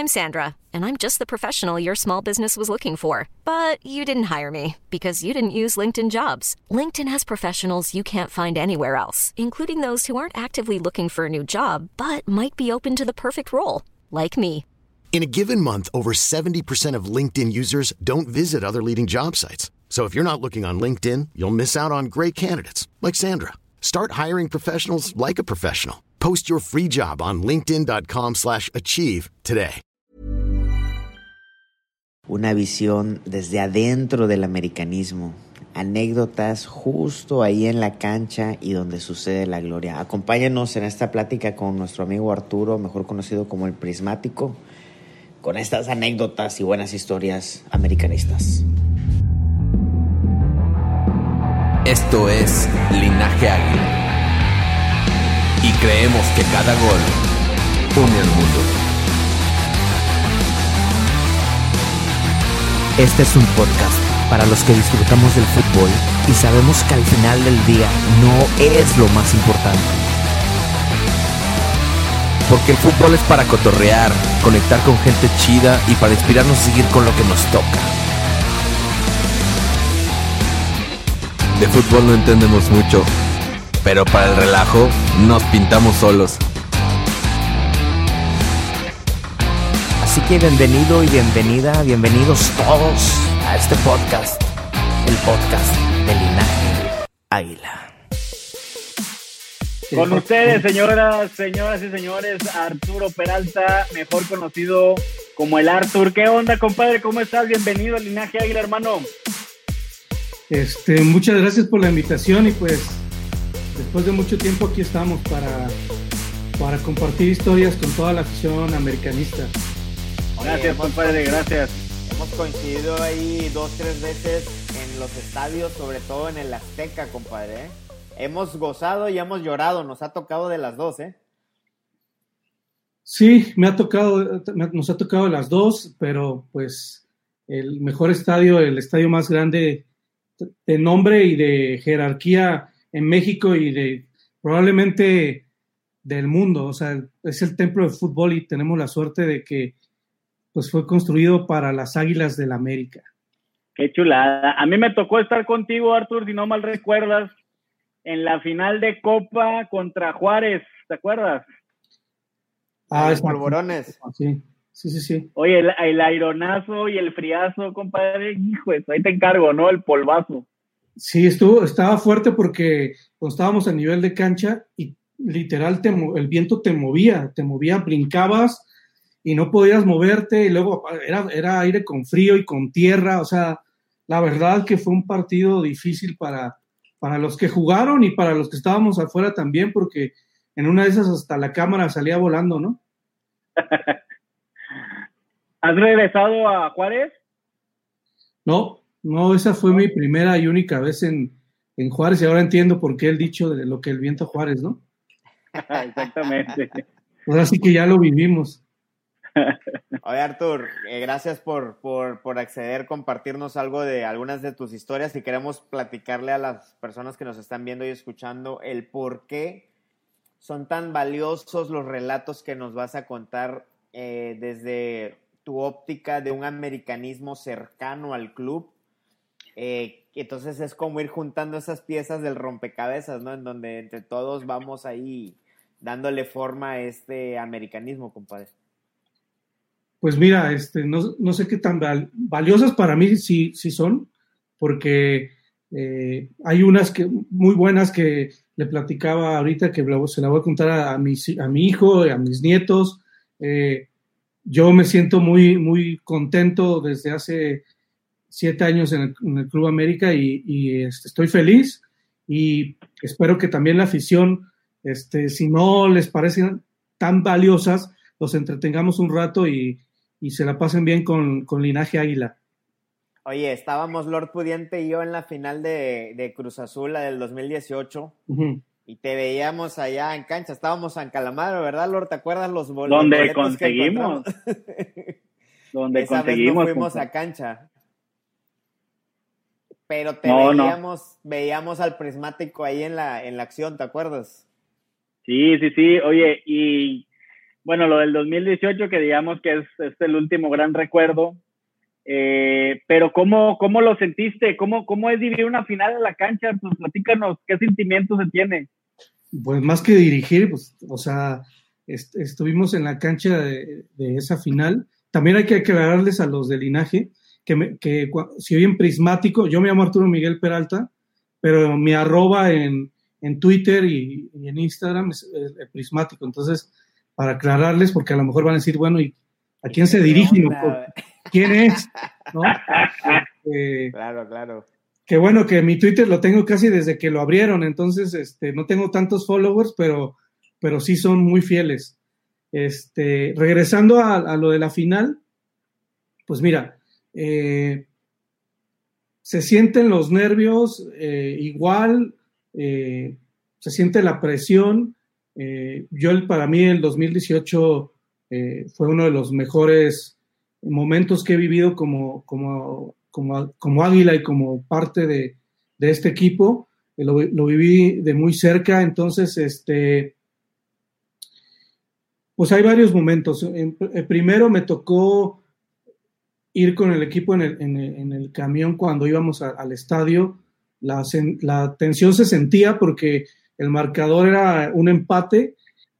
I'm Sandra, and I'm just the professional your small business was looking for. But you didn't hire me because you didn't use LinkedIn Jobs. LinkedIn has professionals you can't find anywhere else, including those who aren't actively looking for a new job, but might be open to the perfect role, like me. In a given month, over 70% of LinkedIn users don't visit other leading job sites. So if you're not looking on LinkedIn, you'll miss out on great candidates like Sandra. Start hiring professionals like a professional. Post your free job on linkedin.com/achieve today. Una visión desde adentro del americanismo. Anécdotas justo ahí en la cancha y donde sucede la gloria. Acompáñanos en esta plática con nuestro amigo Arturo, mejor conocido como El Prismático, con estas anécdotas y buenas historias americanistas. Esto es Linaje Águila. Y creemos que cada gol une al mundo. Este es un podcast para los que disfrutamos del fútbol y sabemos que al final del día no es lo más importante. Porque el fútbol es para cotorrear, conectar con gente chida y para inspirarnos a seguir con lo que nos toca. De fútbol no entendemos mucho, pero para el relajo nos pintamos solos. Así que bienvenido y bienvenida, bienvenidos todos a este podcast, el podcast de Linaje Águila. Con ustedes, señoras y señores, Arturo Peralta, mejor conocido como el Artur. ¿Qué onda, compadre? ¿Cómo estás? Bienvenido a Linaje Águila, hermano. Muchas gracias por la invitación y pues después de mucho tiempo aquí estamos para compartir historias con toda la afición americanista. Gracias, compadre, gracias. Hemos coincidido ahí 2-3 veces en los estadios, sobre todo en el Azteca, compadre, ¿eh? Hemos gozado y hemos llorado, nos ha tocado de las dos, ¿eh? Sí, nos ha tocado las dos, pero pues el mejor estadio, el estadio más grande de nombre y de jerarquía en México y de probablemente del mundo, o sea, es el templo de fútbol y tenemos la suerte de que pues fue construido para las Águilas del América. Qué chulada. A mí me tocó estar contigo, Artur, si no mal recuerdas, en la final de Copa contra Juárez, ¿te acuerdas? Los polvorones. Sí. Oye, el aironazo y el friazo, compadre, hijo, ahí te encargo, ¿no? El polvazo. Sí, estaba fuerte porque pues, estábamos a nivel de cancha y literal el viento te movía, brincabas y no podías moverte y luego era aire con frío y con tierra, o sea, la verdad que fue un partido difícil para los que jugaron y para los que estábamos afuera también, porque en una de esas hasta la cámara salía volando, ¿no? ¿Has regresado a Juárez? No, esa fue mi primera y única vez en Juárez y ahora entiendo por qué el dicho de lo que el viento Juárez, ¿no? Exactamente. Ahora sí que ya lo vivimos. Oye, Artur, gracias por acceder, compartirnos algo de algunas de tus historias y queremos platicarle a las personas que nos están viendo y escuchando el por qué son tan valiosos los relatos que nos vas a contar desde tu óptica de un americanismo cercano al club. Entonces es como ir juntando esas piezas del rompecabezas, ¿no? En donde entre todos vamos ahí dándole forma a este americanismo, compadre. Pues mira, no sé qué tan valiosas para mí sí son, porque hay unas muy buenas que le platicaba ahorita que se la voy a contar a mi hijo, a mis nietos. Yo me siento muy, muy contento desde hace 7 años en el Club América y estoy feliz y espero que también la afición, si no les parecen tan valiosas, los entretengamos un rato y se la pasen bien con Linaje Águila. Oye, estábamos Lord Pudiente y yo en la final de Cruz Azul, la del 2018, y te veíamos allá en cancha, estábamos en Calamaro, ¿verdad, Lord? ¿Te acuerdas los boletos? Donde conseguimos. Donde esa conseguimos. Vez no fuimos a cancha. Pero veíamos al Prismático ahí en la acción, ¿te acuerdas? Sí. Oye, y Bueno, lo del 2018, que digamos que es el último gran recuerdo, pero ¿cómo lo sentiste? ¿Cómo es vivir una final en la cancha? Pues platícanos, ¿qué sentimientos se tiene? Pues más que dirigir, pues, o sea, estuvimos en la cancha de esa final. También hay que aclararles a los de Linaje que si oyen Prismático, yo me llamo Arturo Miguel Peralta, pero mi arroba en Twitter y en Instagram es Prismático. Entonces, para aclararles, porque a lo mejor van a decir, bueno, ¿y a quién se dirige? ¿Quién es? ¿No? Claro. Que bueno, que mi Twitter lo tengo casi desde que lo abrieron, entonces no tengo tantos followers, pero sí son muy fieles. Regresando a lo de la final, pues mira, se sienten los nervios igual, se siente la presión. Para mí el 2018 fue uno de los mejores momentos que he vivido como Águila y como parte de este equipo. Lo viví de muy cerca, entonces pues hay varios momentos. Primero me tocó ir con el equipo en el camión cuando íbamos al estadio. La tensión se sentía porque el marcador era un empate.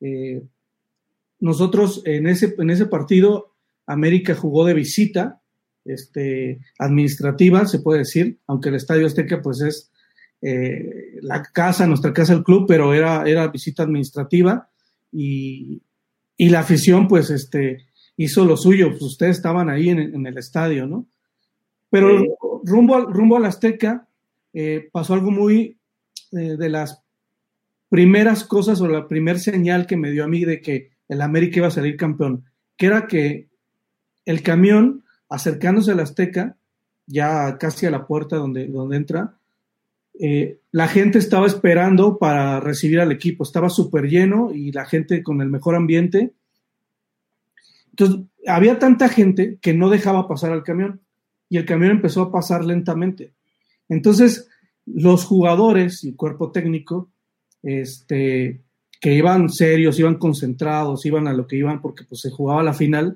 Nosotros en ese partido, América jugó de visita, administrativa, se puede decir, aunque el Estadio Azteca pues es nuestra casa, el club, pero era visita administrativa y la afición pues hizo lo suyo, pues ustedes estaban ahí en el estadio, ¿no? Pero sí. rumbo al Azteca pasó algo muy de las primeras cosas o la primer señal que me dio a mí de que el América iba a salir campeón, que era que el camión acercándose al Azteca, ya casi a la puerta donde entra, la gente estaba esperando para recibir al equipo, estaba súper lleno y la gente con el mejor ambiente. Entonces, había tanta gente que no dejaba pasar al camión y el camión empezó a pasar lentamente. Entonces, los jugadores y cuerpo técnico, que iban serios, iban concentrados, iban a lo que iban porque pues, se jugaba la final,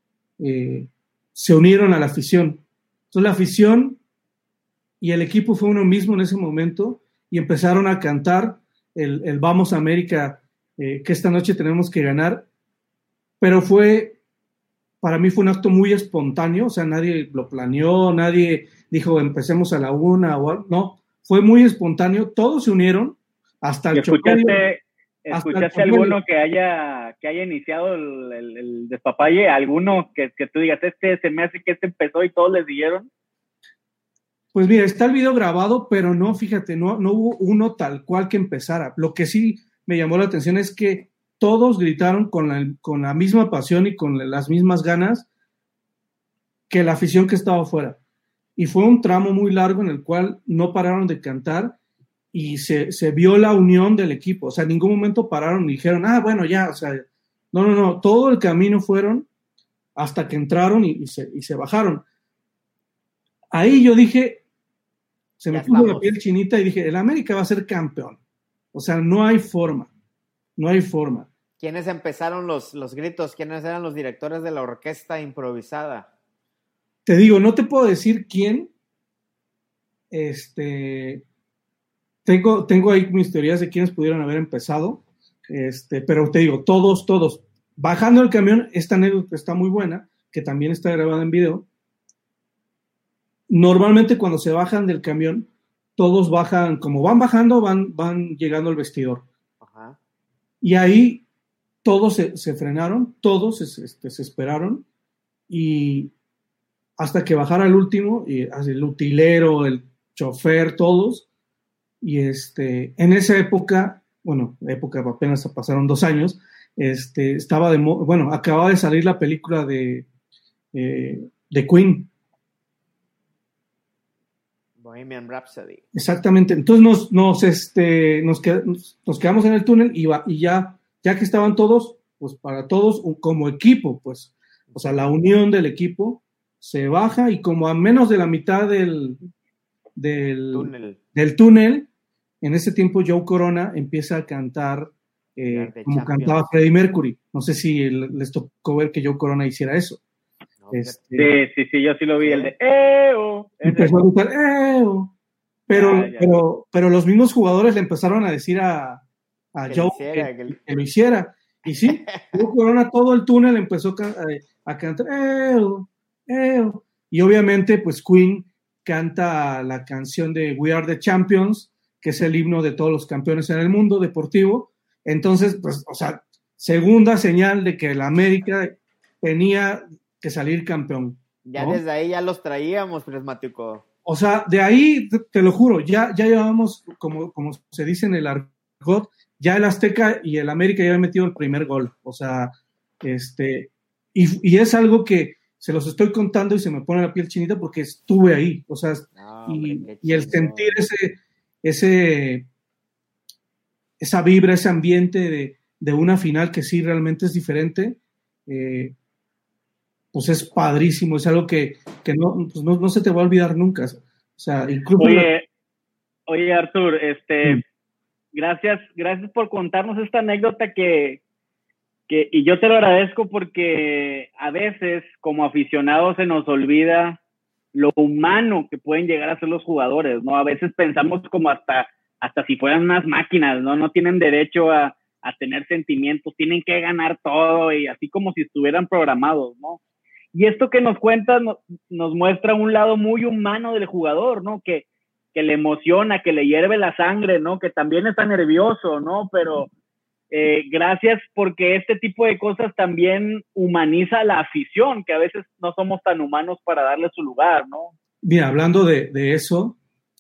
se unieron a la afición. Entonces, la afición y el equipo fue uno mismo en ese momento y empezaron a cantar el Vamos América, que esta noche tenemos que ganar, pero para mí fue un acto muy espontáneo, o sea, nadie lo planeó, nadie dijo empecemos a la 1, no, fue muy espontáneo, todos se unieron, hasta el chofer. ¿Escuchaste alguno que haya iniciado el despapalle? ¿Alguno que tú digas, se me hace que empezó y todos les dijeron? Pues mira, está el video grabado, pero no, fíjate, no hubo uno tal cual que empezara. Lo que sí me llamó la atención es que todos gritaron con la misma pasión y con las mismas ganas que la afición que estaba afuera. Y fue un tramo muy largo en el cual no pararon de cantar y se vio la unión del equipo. O sea, en ningún momento pararon y dijeron, bueno, ya, o sea, no, todo el camino fueron hasta que entraron y se bajaron. Ahí yo dije, se me puso la piel chinita y dije, el América va a ser campeón. O sea, no hay forma. ¿Quiénes empezaron los gritos? ¿Quiénes eran los directores de la orquesta improvisada? Te digo, no te puedo decir quién. Tengo ahí mis teorías de quiénes pudieron haber empezado. Pero te digo, todos. Bajando el camión, esta anécdota está muy buena, que también está grabada en video. Normalmente cuando se bajan del camión, todos bajan, como van bajando, van llegando al vestidor. Ajá. Y ahí todos se frenaron, todos se esperaron, y hasta que bajara el último, y el utilero, el chofer, todos, y en esa época apenas pasaron 2 años, acababa de salir la película de Queen. Bohemian Rhapsody. Exactamente. Entonces nos quedamos en el túnel y ya que estaban todos, pues para todos como equipo, pues, o sea, la unión del equipo se baja y como a menos de la mitad del túnel, en ese tiempo Joe Corona empieza a cantar como cantaba Freddie Mercury. No sé si les tocó ver que Joe Corona hiciera eso. Sí, yo sí lo vi, el de ¡Eo! Empezó a gritar ¡Eo! Pero los mismos jugadores le empezaron a decir a Joe que lo hiciera. Y sí, Joe Corona todo el túnel empezó a cantar ¡Eo! ¡Eo! Y obviamente, pues Queen canta la canción de We Are the Champions, que es el himno de todos los campeones en el mundo deportivo. Entonces, pues, o sea, segunda señal de que el América tenía que salir campeón. Ya, ¿no? Desde ahí ya los traíamos, Prismático. O sea, de ahí, te lo juro, ya llevábamos, como se dice en el argot, ya el Azteca y el América ya habían metido el primer gol. O sea, y es algo que se los estoy contando y se me pone la piel chinita porque estuve ahí. O sea, y el sentir esa vibra, ese ambiente de una final que sí realmente es diferente, pues es padrísimo, es algo que no se te va a olvidar nunca. O sea, incluso... Oye, Artur, gracias por contarnos esta anécdota y yo te lo agradezco porque a veces como aficionados se nos olvida lo humano que pueden llegar a ser los jugadores, ¿no? A veces pensamos como hasta si fueran unas máquinas, ¿no? No tienen derecho a tener sentimientos, tienen que ganar todo y así como si estuvieran programados, ¿no? Y esto que nos cuentas nos muestra un lado muy humano del jugador, ¿no? Que le emociona, que le hierve la sangre, ¿no? Que también está nervioso, ¿no? Pero gracias porque este tipo de cosas también humaniza la afición, que a veces no somos tan humanos para darle su lugar, ¿no? Mira, hablando de eso,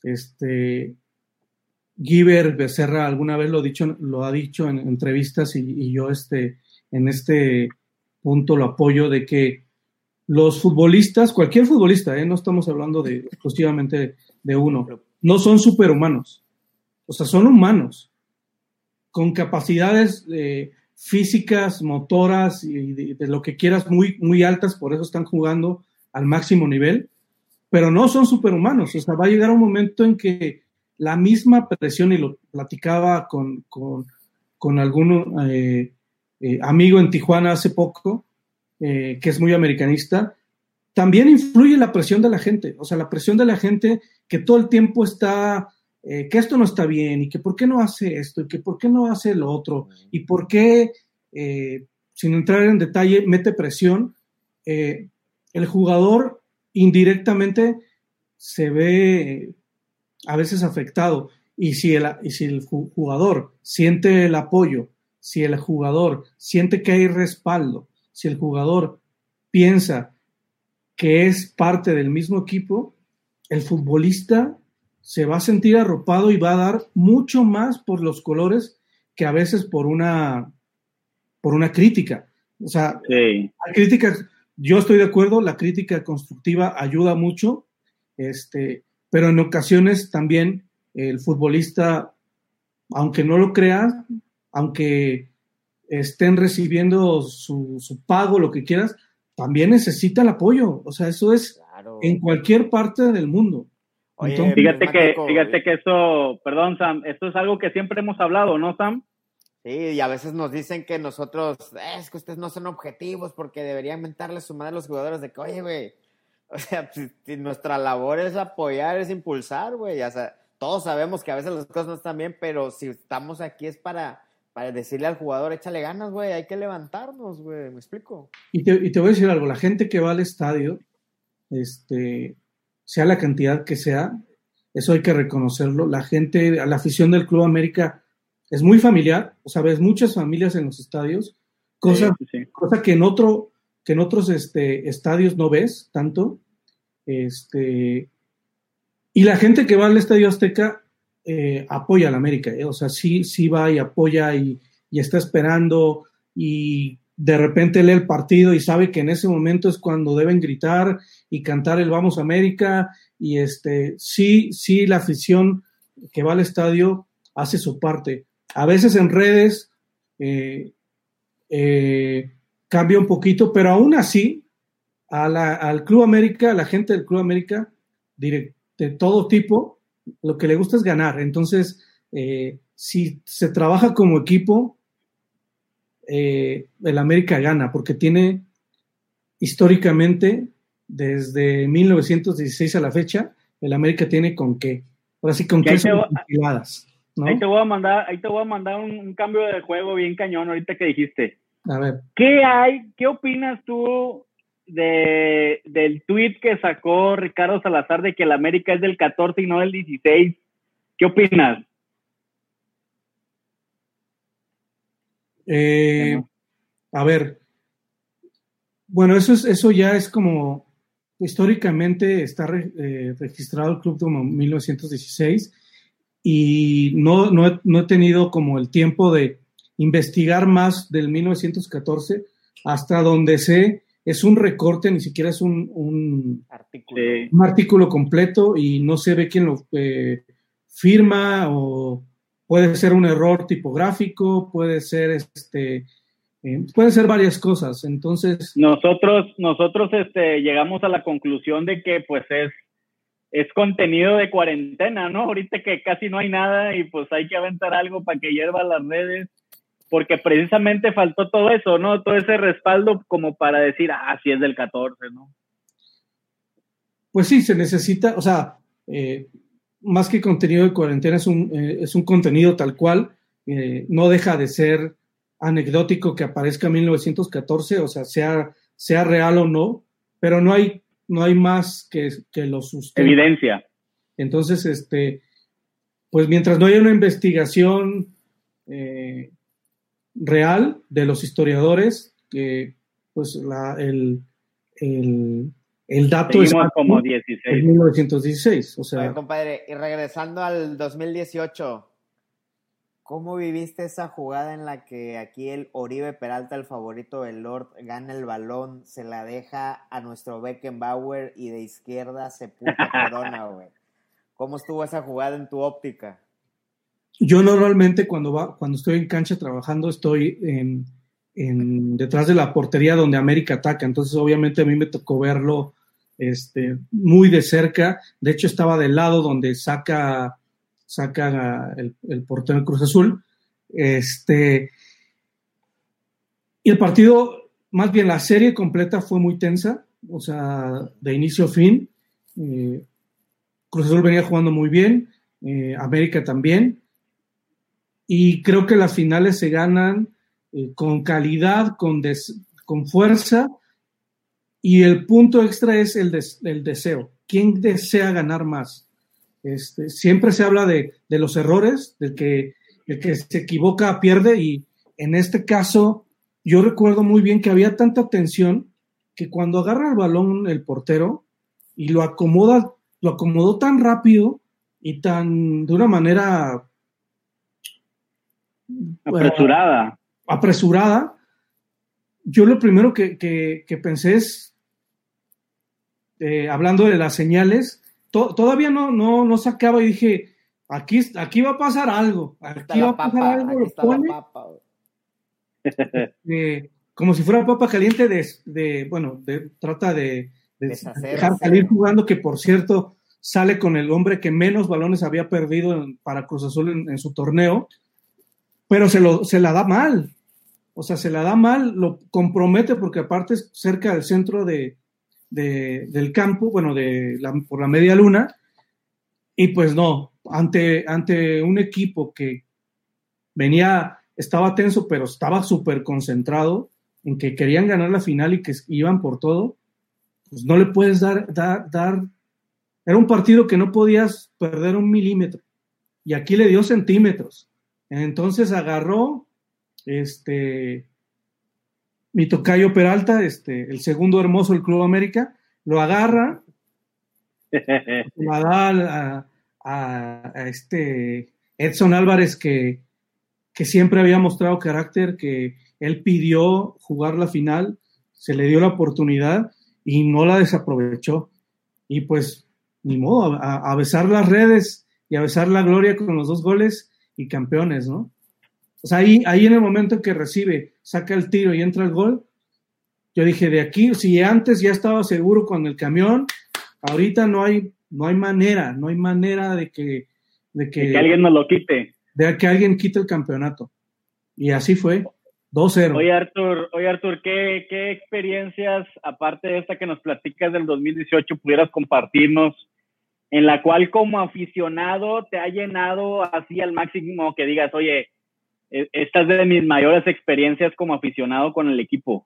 Guiber Becerra alguna vez lo ha dicho en entrevistas y yo en este punto lo apoyo, de que los futbolistas, cualquier futbolista, no estamos hablando exclusivamente de uno, no son superhumanos, o sea, son humanos con capacidades físicas, motoras y de lo que quieras muy, muy altas, por eso están jugando al máximo nivel, pero no son superhumanos. O sea, va a llegar un momento en que la misma presión, y lo platicaba con algún amigo en Tijuana hace poco, que es muy americanista, también influye la presión de la gente. O sea, la presión de la gente que todo el tiempo está, que esto no está bien, y que por qué no hace esto, y que por qué no hace lo otro, y por qué, sin entrar en detalle, mete presión. El jugador indirectamente se ve a veces afectado, y si el jugador siente el apoyo, si el jugador siente que hay respaldo, si el jugador piensa que es parte del mismo equipo, el futbolista se va a sentir arropado y va a dar mucho más por los colores que a veces por una crítica. O sea, sí, hay críticas, yo estoy de acuerdo, la crítica constructiva ayuda mucho, pero en ocasiones también el futbolista, aunque no lo crea, aunque estén recibiendo su pago, lo que quieras, también necesita el apoyo. O sea, eso es en cualquier parte del mundo. Oye, entonces, fíjate que eso, perdón, Sam, esto es algo que siempre hemos hablado, ¿no, Sam? Sí, y a veces nos dicen que nosotros, es que ustedes no son objetivos porque deberían mentarle su madre a los jugadores de que, oye, güey, o sea, si nuestra labor es apoyar, es impulsar, güey, o sea, todos sabemos que a veces las cosas no están bien, pero si estamos aquí es para decirle al jugador, échale ganas, güey, hay que levantarnos, güey, ¿me explico? Y te voy a decir algo, la gente que va al estadio, sea la cantidad que sea, eso hay que reconocerlo, la afición del Club América es muy familiar, o sea, ves muchas familias en los estadios, cosa que en otros estadios no ves tanto, y la gente que va al Estadio Azteca apoya a la América, o sea, sí va y apoya y está esperando, y de repente lee el partido y sabe que en ese momento es cuando deben gritar y cantar el Vamos América, y sí la afición que va al estadio hace su parte. A veces en redes cambia un poquito, pero aún así al Club América, a la gente del Club América de todo tipo, lo que le gusta es ganar. Entonces, si se trabaja como equipo, el América gana, porque tiene históricamente, desde 1916 a la fecha, el América tiene con qué. Ahora sí, con qué son enchiladas, ¿no? Ahí te voy a mandar un cambio de juego bien cañón ahorita que dijiste. A ver. ¿Qué opinas tú del tweet que sacó Ricardo Salazar de que el América es del 14 y no del 16? ¿Qué opinas? A ver, bueno, eso ya es como históricamente está registrado el club como 1916 y no he tenido como el tiempo de investigar más del 1914, hasta donde sé es un recorte, ni siquiera es un artículo completo y no se ve quién lo firma, o puede ser un error tipográfico, puede ser pueden ser varias cosas. Entonces nosotros llegamos a la conclusión de que pues es contenido de cuarentena, ¿no? Ahorita que casi no hay nada y pues hay que aventar algo para que hierva las redes, porque precisamente faltó todo eso, ¿no? Todo ese respaldo como para decir, sí es del 14, ¿no? Pues sí, se necesita, o sea, más que contenido de cuarentena, es un contenido tal cual, no deja de ser anecdótico que aparezca 1914, o sea, sea real o no, pero no hay más que lo sustente. Evidencia. Entonces, pues mientras no haya una investigación real de los historiadores, pues el dato es como 16. Es 1916, o sea. Oye, compadre, y regresando al 2018, ¿cómo viviste esa jugada en la que aquí el Oribe Peralta, el favorito del Lord, gana el balón, se la deja a nuestro Beckenbauer y de izquierda se corona, güey? ¿Cómo estuvo esa jugada en tu óptica? Yo normalmente cuando estoy en cancha trabajando estoy detrás de la portería donde América ataca, entonces obviamente a mí me tocó verlo muy de cerca. De hecho estaba del lado donde saca el portero del Cruz Azul, y el partido, más bien la serie completa fue muy tensa, o sea, de inicio a fin. Cruz Azul venía jugando muy bien, América también, y creo que las finales se ganan con calidad, con fuerza, y el punto extra es el deseo. ¿Quién desea ganar más? Siempre se habla de los errores, el que se equivoca pierde, y en este caso yo recuerdo muy bien que había tanta tensión que cuando agarra el balón el portero y lo acomodó tan rápido y de una manera apresurada, yo lo primero que pensé es, hablando de las señales, todavía no sacaba y dije, aquí va a pasar algo, como si fuera papa caliente trata de dejar salir jugando, que por cierto sale con el hombre que menos balones había perdido para Cruz Azul en su torneo, pero se la da mal, o sea, se la da mal, lo compromete porque aparte es cerca del centro del campo, por la media luna, y pues no, ante un equipo que estaba tenso, pero estaba súper concentrado en que querían ganar la final y que iban por todo, pues no le puedes dar, era un partido que no podías perder 1 milímetro, y aquí le dio centímetros. Entonces agarró mi tocayo Peralta, el segundo hermoso del Club América, lo agarra, la da a Edson Álvarez, que siempre había mostrado carácter, que él pidió jugar la final, se le dio la oportunidad y no la desaprovechó. Y pues, ni modo, a besar las redes y a besar la gloria con los 2 goles y campeones, ¿no? O sea, ahí en el momento en que recibe, saca el tiro y entra el gol, yo dije, de aquí, si antes ya estaba seguro con el camión, ahorita no hay manera de que alguien nos lo quite. De que alguien quite el campeonato. Y así fue. 2-0. Oye, Artur, ¿qué experiencias, aparte de esta que nos platicas del 2018, pudieras compartirnos, en la cual como aficionado te ha llenado así al máximo, que digas, oye, esta es de mis mayores experiencias como aficionado con el equipo?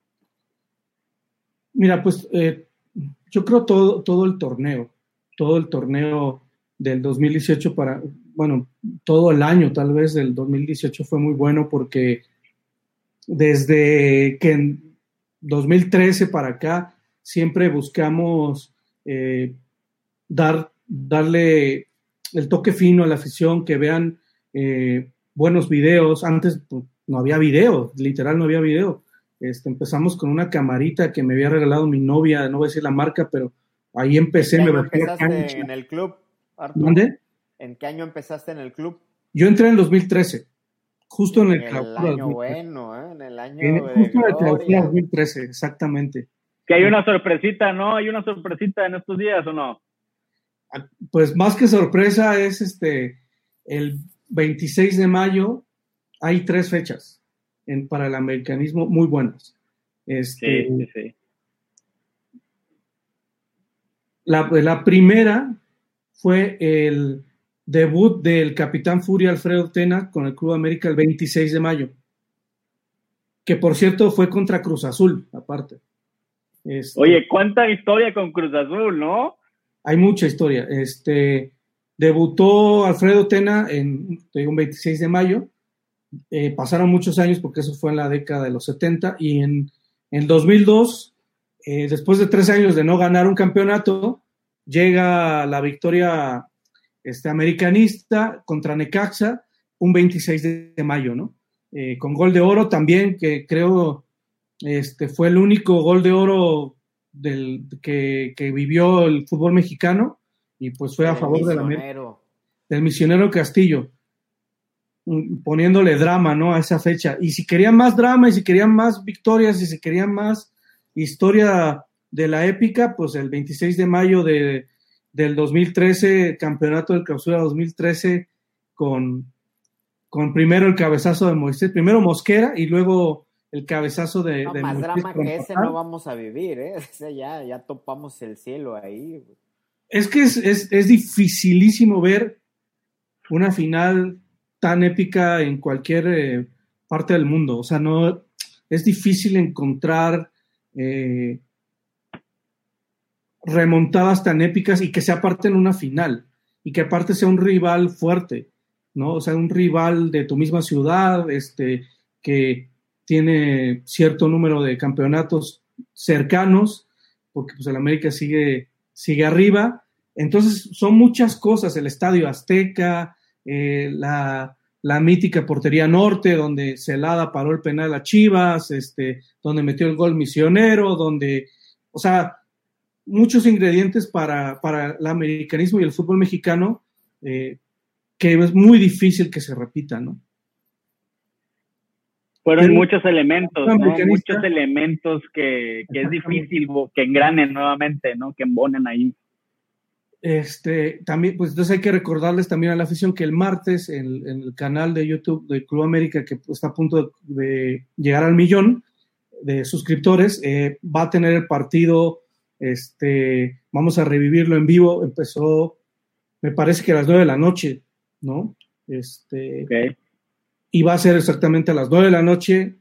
Mira, pues yo creo todo el torneo del 2018 todo el año tal vez del 2018 fue muy bueno, porque desde que en 2013 para acá siempre buscamos darle el toque fino a la afición, que vean buenos videos. Antes pues, no había video, literal no había video. Empezamos con una camarita que me había regalado mi novia, no voy a decir la marca, pero ahí empecé. ¿En qué año empezaste en el club, Artur? ¿Dónde? ¿En qué año empezaste en el club? Yo entré en 2013, justo en el año bueno, en el año justo en el gloria. 2013, exactamente. Que hay una sorpresita, ¿no? ¿Hay una sorpresita en estos días o no? Pues más que sorpresa es el 26 de mayo, hay 3 fechas para el americanismo muy buenas. Sí. La primera fue el debut del Capitán Furia Alfredo Tena con el Club América el 26 de mayo, que por cierto fue contra Cruz Azul, aparte. Oye, cuánta historia con Cruz Azul, ¿no? Hay mucha historia. Debutó Alfredo Tena un 26 de mayo. Pasaron muchos años porque eso fue en la década de los 70, y en 2002, después de 3 años de no ganar un campeonato, llega la victoria americanista contra Necaxa un 26 de mayo, ¿no? Con gol de oro también, que creo fue el único gol de oro que vivió el fútbol mexicano, y pues fue a favor del misionero Castillo, poniéndole drama, ¿no?, a esa fecha. Y si querían más drama, y si querían más victorias, y si querían más historia de la épica, pues el 26 de mayo del 2013, campeonato del Clausura 2013, con primero el cabezazo de Moisés, primero Mosquera y luego el cabezazo de más Moisés. Drama que ese no vamos a vivir, ¿eh? Ya topamos el cielo ahí. Es que es dificilísimo ver una final tan épica en cualquier parte del mundo. O sea, no es difícil encontrar remontadas tan épicas, y que sea aparte en una final, y que aparte sea un rival fuerte, ¿no? O sea, un rival de tu misma ciudad, que tiene cierto número de campeonatos cercanos, porque pues el América sigue arriba. Entonces son muchas cosas: el Estadio Azteca, la mítica Portería Norte, donde Celada paró el penal a Chivas, donde metió el gol Misionero, o sea, muchos ingredientes para el americanismo y el fútbol mexicano, que es muy difícil que se repita, ¿no? Fueron muchos elementos, ¿no? Muchos elementos que es difícil que engranen nuevamente, ¿no? Que embonen ahí. También, pues entonces hay que recordarles también a la afición que el martes en el canal de YouTube del Club América, que está a punto de llegar al 1,000,000 de suscriptores, va a tener el partido. Vamos a revivirlo en vivo. Empezó, me parece que a las 9 de la noche, ¿no? Okay. Y va a ser exactamente a las 9 de la noche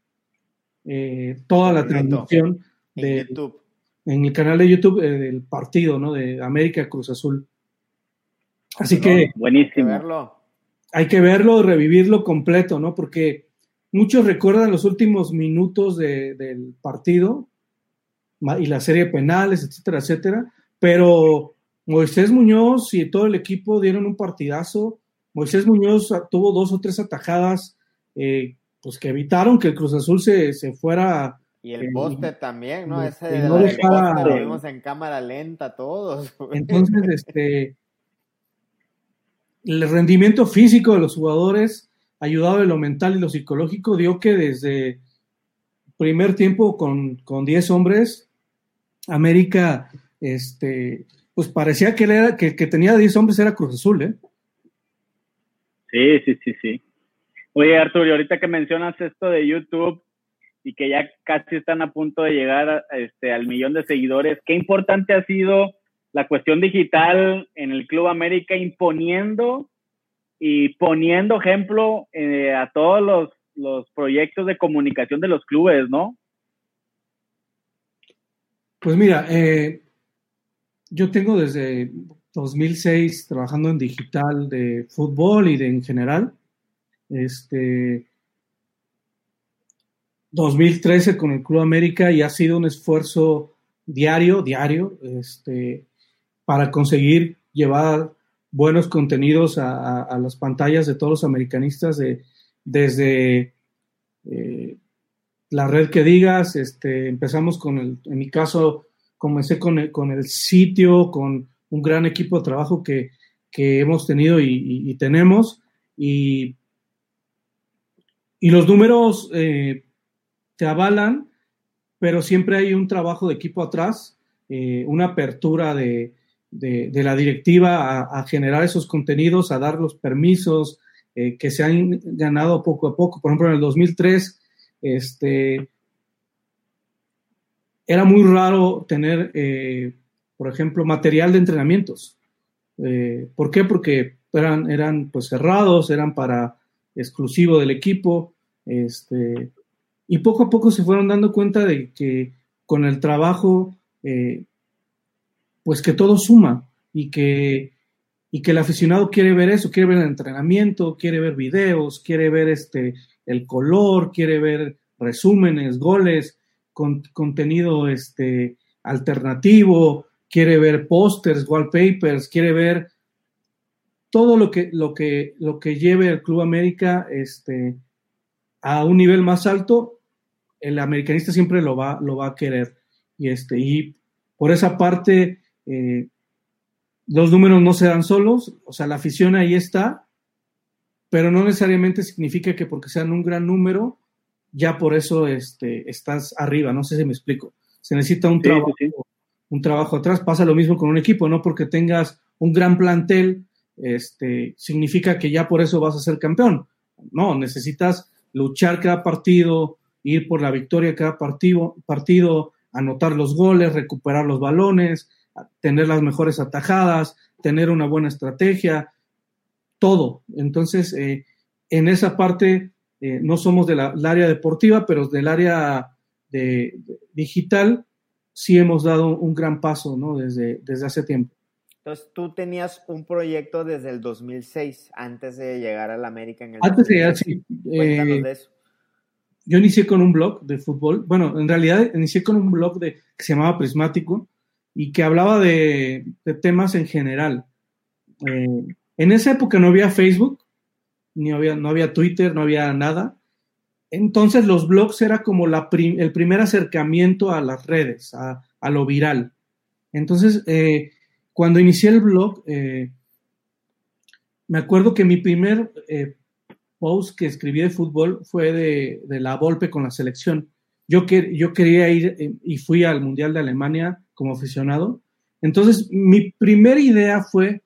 toda la transmisión en YouTube, en el canal de YouTube del partido, ¿no?, de América Cruz Azul. Así que buenísimo. Hay que verlo, revivirlo completo, ¿no? Porque muchos recuerdan los últimos minutos del partido y la serie de penales, etcétera, etcétera, pero Moisés Muñoz y todo el equipo dieron un partidazo. Moisés Muñoz tuvo 2 o 3 atajadas pues que evitaron que el Cruz Azul se fuera. Y el poste también, ¿no? Ese de del poste lo vimos en cámara lenta todos. Entonces, el rendimiento físico de los jugadores, ayudado de lo mental y lo psicológico, dio que desde primer tiempo con 10 hombres, América, pues parecía que tenía 10 hombres, era Cruz Azul, ¿eh? Sí. Oye, Arturo, y ahorita que mencionas esto de YouTube y que ya casi están a punto de llegar al 1,000,000 de seguidores, ¿qué importante ha sido la cuestión digital en el Club América, imponiendo y poniendo ejemplo a todos los proyectos de comunicación de los clubes, ¿no? Pues mira, yo tengo desde 2006 trabajando en digital de fútbol y en general. 2013 con el Club América, y ha sido un esfuerzo diario, para conseguir llevar buenos contenidos a las pantallas de todos los americanistas, desde la red que digas. Empezamos en mi caso, comencé con el sitio, con un gran equipo de trabajo que hemos tenido y tenemos, y los números te avalan, pero siempre hay un trabajo de equipo atrás, una apertura de la directiva a generar esos contenidos, a dar los permisos que se han ganado poco a poco. Por ejemplo, en el 2003, era muy raro tener, por ejemplo, material de entrenamientos. ¿Por qué? Porque eran pues cerrados, eran para exclusivo del equipo, y poco a poco se fueron dando cuenta de que con el trabajo, pues que todo suma, y que el aficionado quiere ver eso, quiere ver el entrenamiento, quiere ver videos, quiere ver el color, quiere ver resúmenes, goles, contenido alternativo, quiere ver pósters, wallpapers, quiere ver todo lo que lleve el Club América a un nivel más alto. El americanista siempre lo va a querer, y por esa parte los números no se dan solos. O sea, la afición ahí está, pero no necesariamente significa que porque sean un gran número ya por eso estás arriba. No sé si me explico. Se necesita un trabajo atrás. Pasa lo mismo con un equipo, no porque tengas un gran plantel significa que ya por eso vas a ser campeón. No, necesitas luchar cada partido, ir por la victoria cada partido, anotar los goles, recuperar los balones, tener las mejores atajadas, tener una buena estrategia, todo. Entonces, en esa parte no somos del área deportiva, pero del área de digital sí hemos dado un gran paso, ¿no? Desde hace tiempo. Entonces, tú tenías un proyecto desde el 2006, antes de llegar al América en el Antes de llegar, sí. Cuéntanos de eso. Yo inicié con un blog de fútbol. Bueno, en realidad inicié con un blog que se llamaba Prismático y que hablaba de temas en general. En esa época no había Facebook, no había Twitter, no había nada. Entonces los blogs era como el primer acercamiento a las redes, a lo viral. Entonces, cuando inicié el blog, me acuerdo que mi primer post que escribí de fútbol fue de la Volpe con la selección. Yo quería ir y fui al Mundial de Alemania como aficionado. Entonces, mi primera idea fue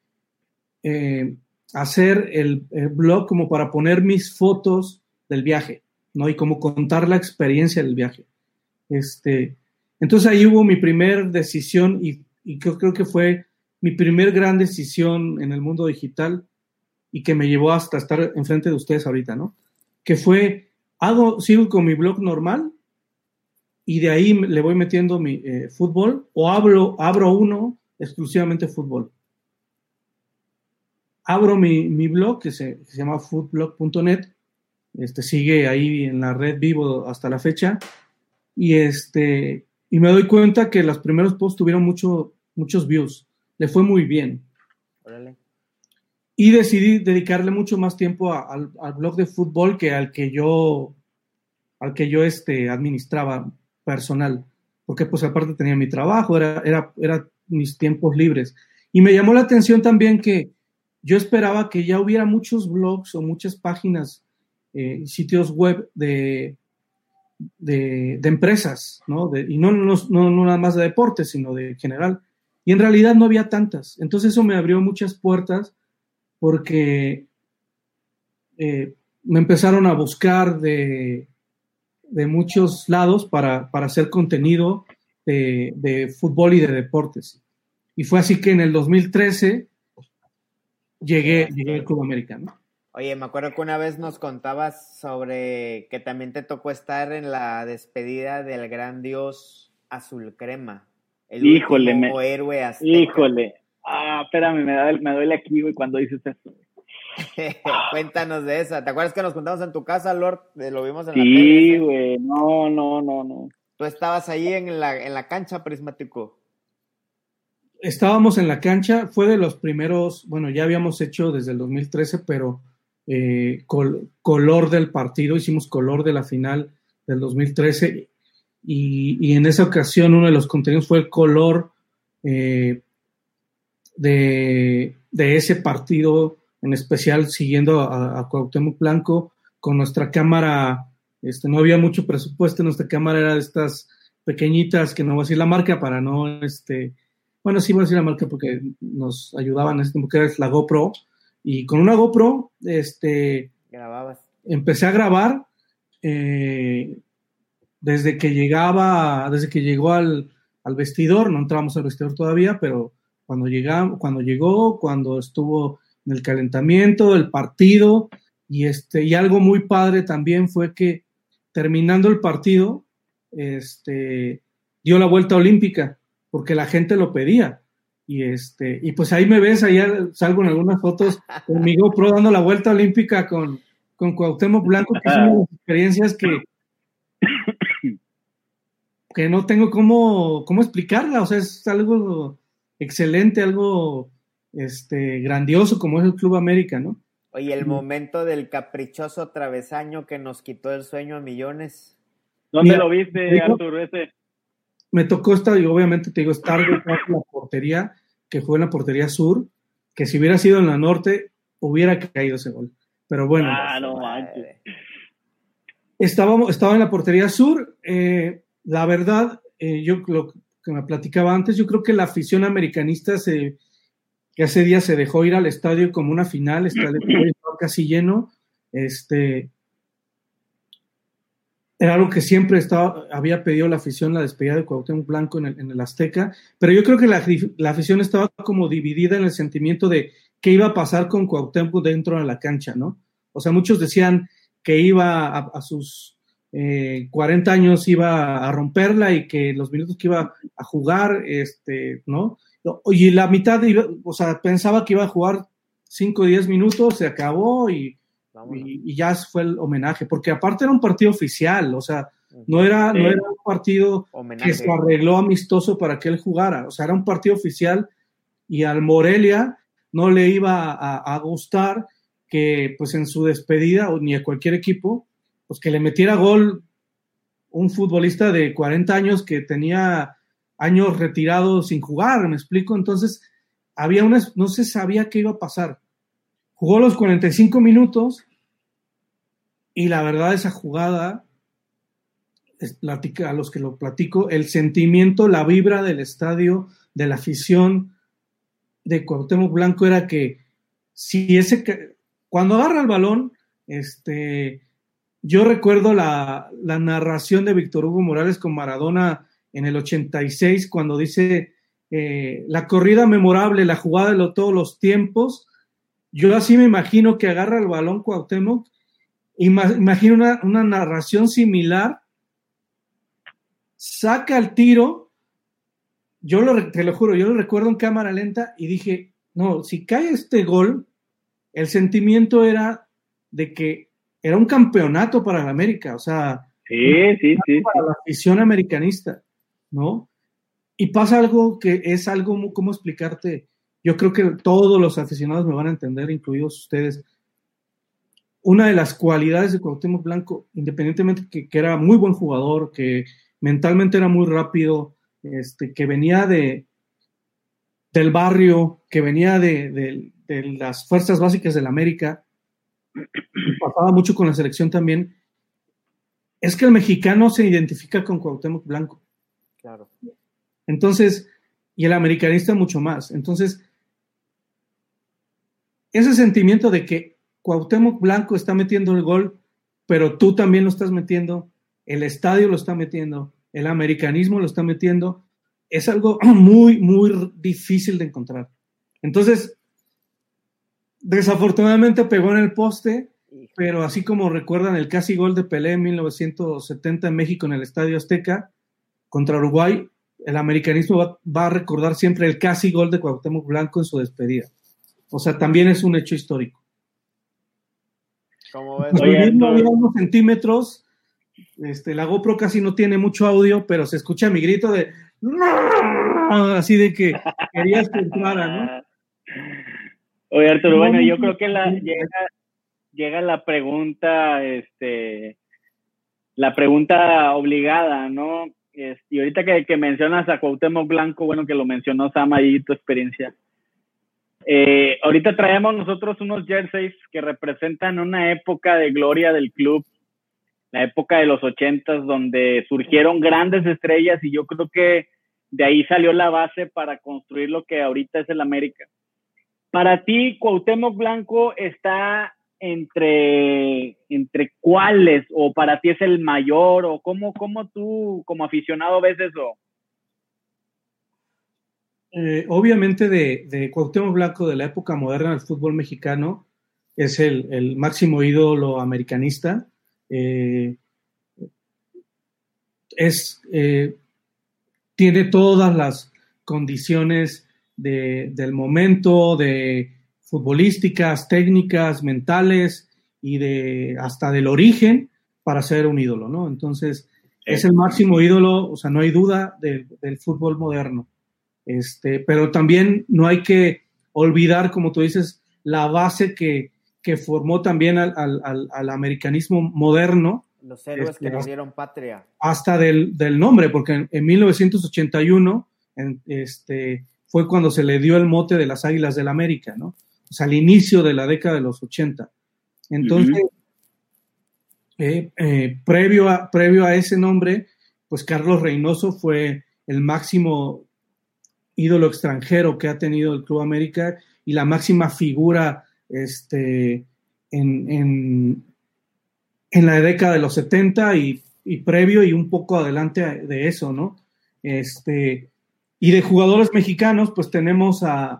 hacer el blog como para poner mis fotos del viaje, ¿no? Y como contar la experiencia del viaje. Entonces, ahí hubo mi primer decisión y creo que fue mi primer gran decisión en el mundo digital y que me llevó hasta estar enfrente de ustedes ahorita, ¿no? Que fue, sigo con mi blog normal y de ahí le voy metiendo mi fútbol, o abro uno exclusivamente fútbol. Abro mi blog que se llama footblog.net, sigue ahí en la red vivo hasta la fecha, y me doy cuenta que los primeros posts tuvieron muchos views, le fue muy bien. Órale. Y decidí dedicarle mucho más tiempo al blog de fútbol que al que yo administraba personal, porque pues aparte tenía mi trabajo, era mis tiempos libres. Y me llamó la atención también que yo esperaba que ya hubiera muchos blogs o muchas páginas, sitios web de empresas, ¿no? Y no nada más de deportes, sino de general. Y en realidad no había tantas. Entonces eso me abrió muchas puertas, porque me empezaron a buscar de muchos lados para hacer contenido de fútbol y de deportes. Y fue así que en el 2013 llegué al Club América, ¿no? Oye, me acuerdo que una vez nos contabas sobre que también te tocó estar en la despedida del gran dios azul crema, el último héroe azteca. Híjole, espérame, me duele aquí, güey, cuando dices esto. Cuéntanos de esa. ¿Te acuerdas que nos juntamos en tu casa, Lord? Lo vimos en la tele. Sí, güey, no. ¿Tú estabas ahí en la cancha, Prismático? Estábamos en la cancha, fue de los primeros, bueno, ya habíamos hecho desde el 2013, pero color del partido, hicimos color de la final del 2013 y en esa ocasión uno de los contenidos fue el color de ese partido, en especial siguiendo a Cuauhtémoc Blanco con nuestra cámara. No había mucho presupuesto, nuestra cámara era de estas pequeñitas, que no voy a decir la marca para no, bueno, sí voy a decir la marca porque nos ayudaban, porque era la GoPro, y con una GoPro, grababas. Empecé a grabar desde que llegó al vestidor. No entrábamos al vestidor todavía, pero cuando llegó, cuando estuvo en el calentamiento, el partido, y algo muy padre también fue que terminando el partido, dio la vuelta olímpica, porque la gente lo pedía, y pues ahí me ves, ahí salgo en algunas fotos con mi GoPro dando la vuelta olímpica con Cuauhtémoc Blanco, que es una de las experiencias que no tengo cómo explicarla. O sea, es algo excelente, algo grandioso como es el Club América, ¿no? Oye, el momento del caprichoso travesaño que nos quitó el sueño a millones. ¿Dónde lo viste, Arturo, ese? Me tocó estar, y obviamente te digo, estar en la portería, que fue en la portería sur, que si hubiera sido en la norte, hubiera caído ese gol. Pero bueno. No manches. Estaba en la portería sur. La verdad, yo lo que me platicaba antes, yo creo que la afición americanista que ese día se dejó ir al estadio como una final, estaba casi lleno. Era algo que siempre había pedido la afición, la despedida de Cuauhtémoc Blanco en el Azteca, pero yo creo que la afición estaba como dividida en el sentimiento de qué iba a pasar con Cuauhtémoc dentro de la cancha, ¿no? O sea, muchos decían que iba a sus 40 años iba a romperla y que los minutos que iba a jugar, ¿no? Y la mitad, pensaba que iba a jugar 5 o 10 minutos, se acabó y ya fue el homenaje, porque aparte era un partido oficial, o sea, no era un partido homenaje que se arregló amistoso para que él jugara, o sea, era un partido oficial, y al Morelia no le iba a gustar que pues en su despedida, ni a cualquier equipo, pues que le metiera gol un futbolista de 40 años que tenía años retirado sin jugar, ¿me explico? Entonces no se sabía qué iba a pasar. Jugó los 45 minutos y la verdad esa jugada, a los que lo platico, el sentimiento, la vibra del estadio, de la afición de Cuauhtémoc Blanco era que cuando agarra el balón, yo recuerdo la narración de Víctor Hugo Morales con Maradona en el 86 cuando dice la corrida memorable, la jugada de todos los tiempos. Yo así me imagino que agarra el balón Cuauhtémoc, imagino una narración similar, saca el tiro, te lo juro, yo lo recuerdo en cámara lenta y dije, no, si cae este gol, el sentimiento era de que era un campeonato para el América, o sea, para la afición americanista, ¿no? Y pasa algo que es algo, ¿cómo explicarte? Yo creo que todos los aficionados me van a entender, incluidos ustedes. Una de las cualidades de Cuauhtémoc Blanco, independientemente que era muy buen jugador, que mentalmente era muy rápido, que venía del barrio, que venía de las fuerzas básicas del América, pasaba mucho con la selección también, es que el mexicano se identifica con Cuauhtémoc Blanco. Claro. Entonces, y el americanista mucho más. Entonces, ese sentimiento de que Cuauhtémoc Blanco está metiendo el gol, pero tú también lo estás metiendo, el estadio lo está metiendo, el americanismo lo está metiendo, es algo muy, muy difícil de encontrar. Entonces, desafortunadamente pegó en el poste, pero así como recuerdan el casi gol de Pelé en 1970 en México en el Estadio Azteca contra Uruguay, el americanismo va a recordar siempre el casi gol de Cuauhtémoc Blanco en su despedida. O sea, también es un hecho histórico. ¿Cómo ves? Había unos centímetros, la GoPro casi no tiene mucho audio, pero se escucha mi grito de así de que querías que entrara, ¿no? Oye, Arturo, bueno, yo creo que llega la pregunta, la pregunta obligada, ¿no? Y ahorita que mencionas a Cuauhtémoc Blanco, bueno, que lo mencionó Sam ahí, tu experiencia. Ahorita traemos nosotros unos jerseys que representan una época de gloria del club, la época de los 80s, donde surgieron grandes estrellas, y yo creo que de ahí salió la base para construir lo que ahorita es el América. Para ti, Cuauhtémoc Blanco está entre cuáles, o para ti es el mayor, o cómo tú como aficionado ves eso. Obviamente de Cuauhtémoc Blanco de la época moderna del fútbol mexicano es el máximo ídolo americanista. Tiene todas las condiciones del momento, de futbolísticas, técnicas, mentales y hasta del origen para ser un ídolo, ¿no? Entonces, es el máximo ídolo, o sea, no hay duda del fútbol moderno. Pero también no hay que olvidar, como tú dices, la base que formó también al americanismo moderno. Los héroes que nos dieron patria. Hasta del nombre, porque en 1981 fue cuando se le dio el mote de las Águilas del América, ¿no? O sea, al inicio de la década de los 80. Entonces, previo a ese nombre, pues Carlos Reynoso fue el máximo ídolo extranjero que ha tenido el Club América y la máxima figura en la década de los 70 y previo y un poco adelante de eso, ¿no? Y de jugadores mexicanos, pues tenemos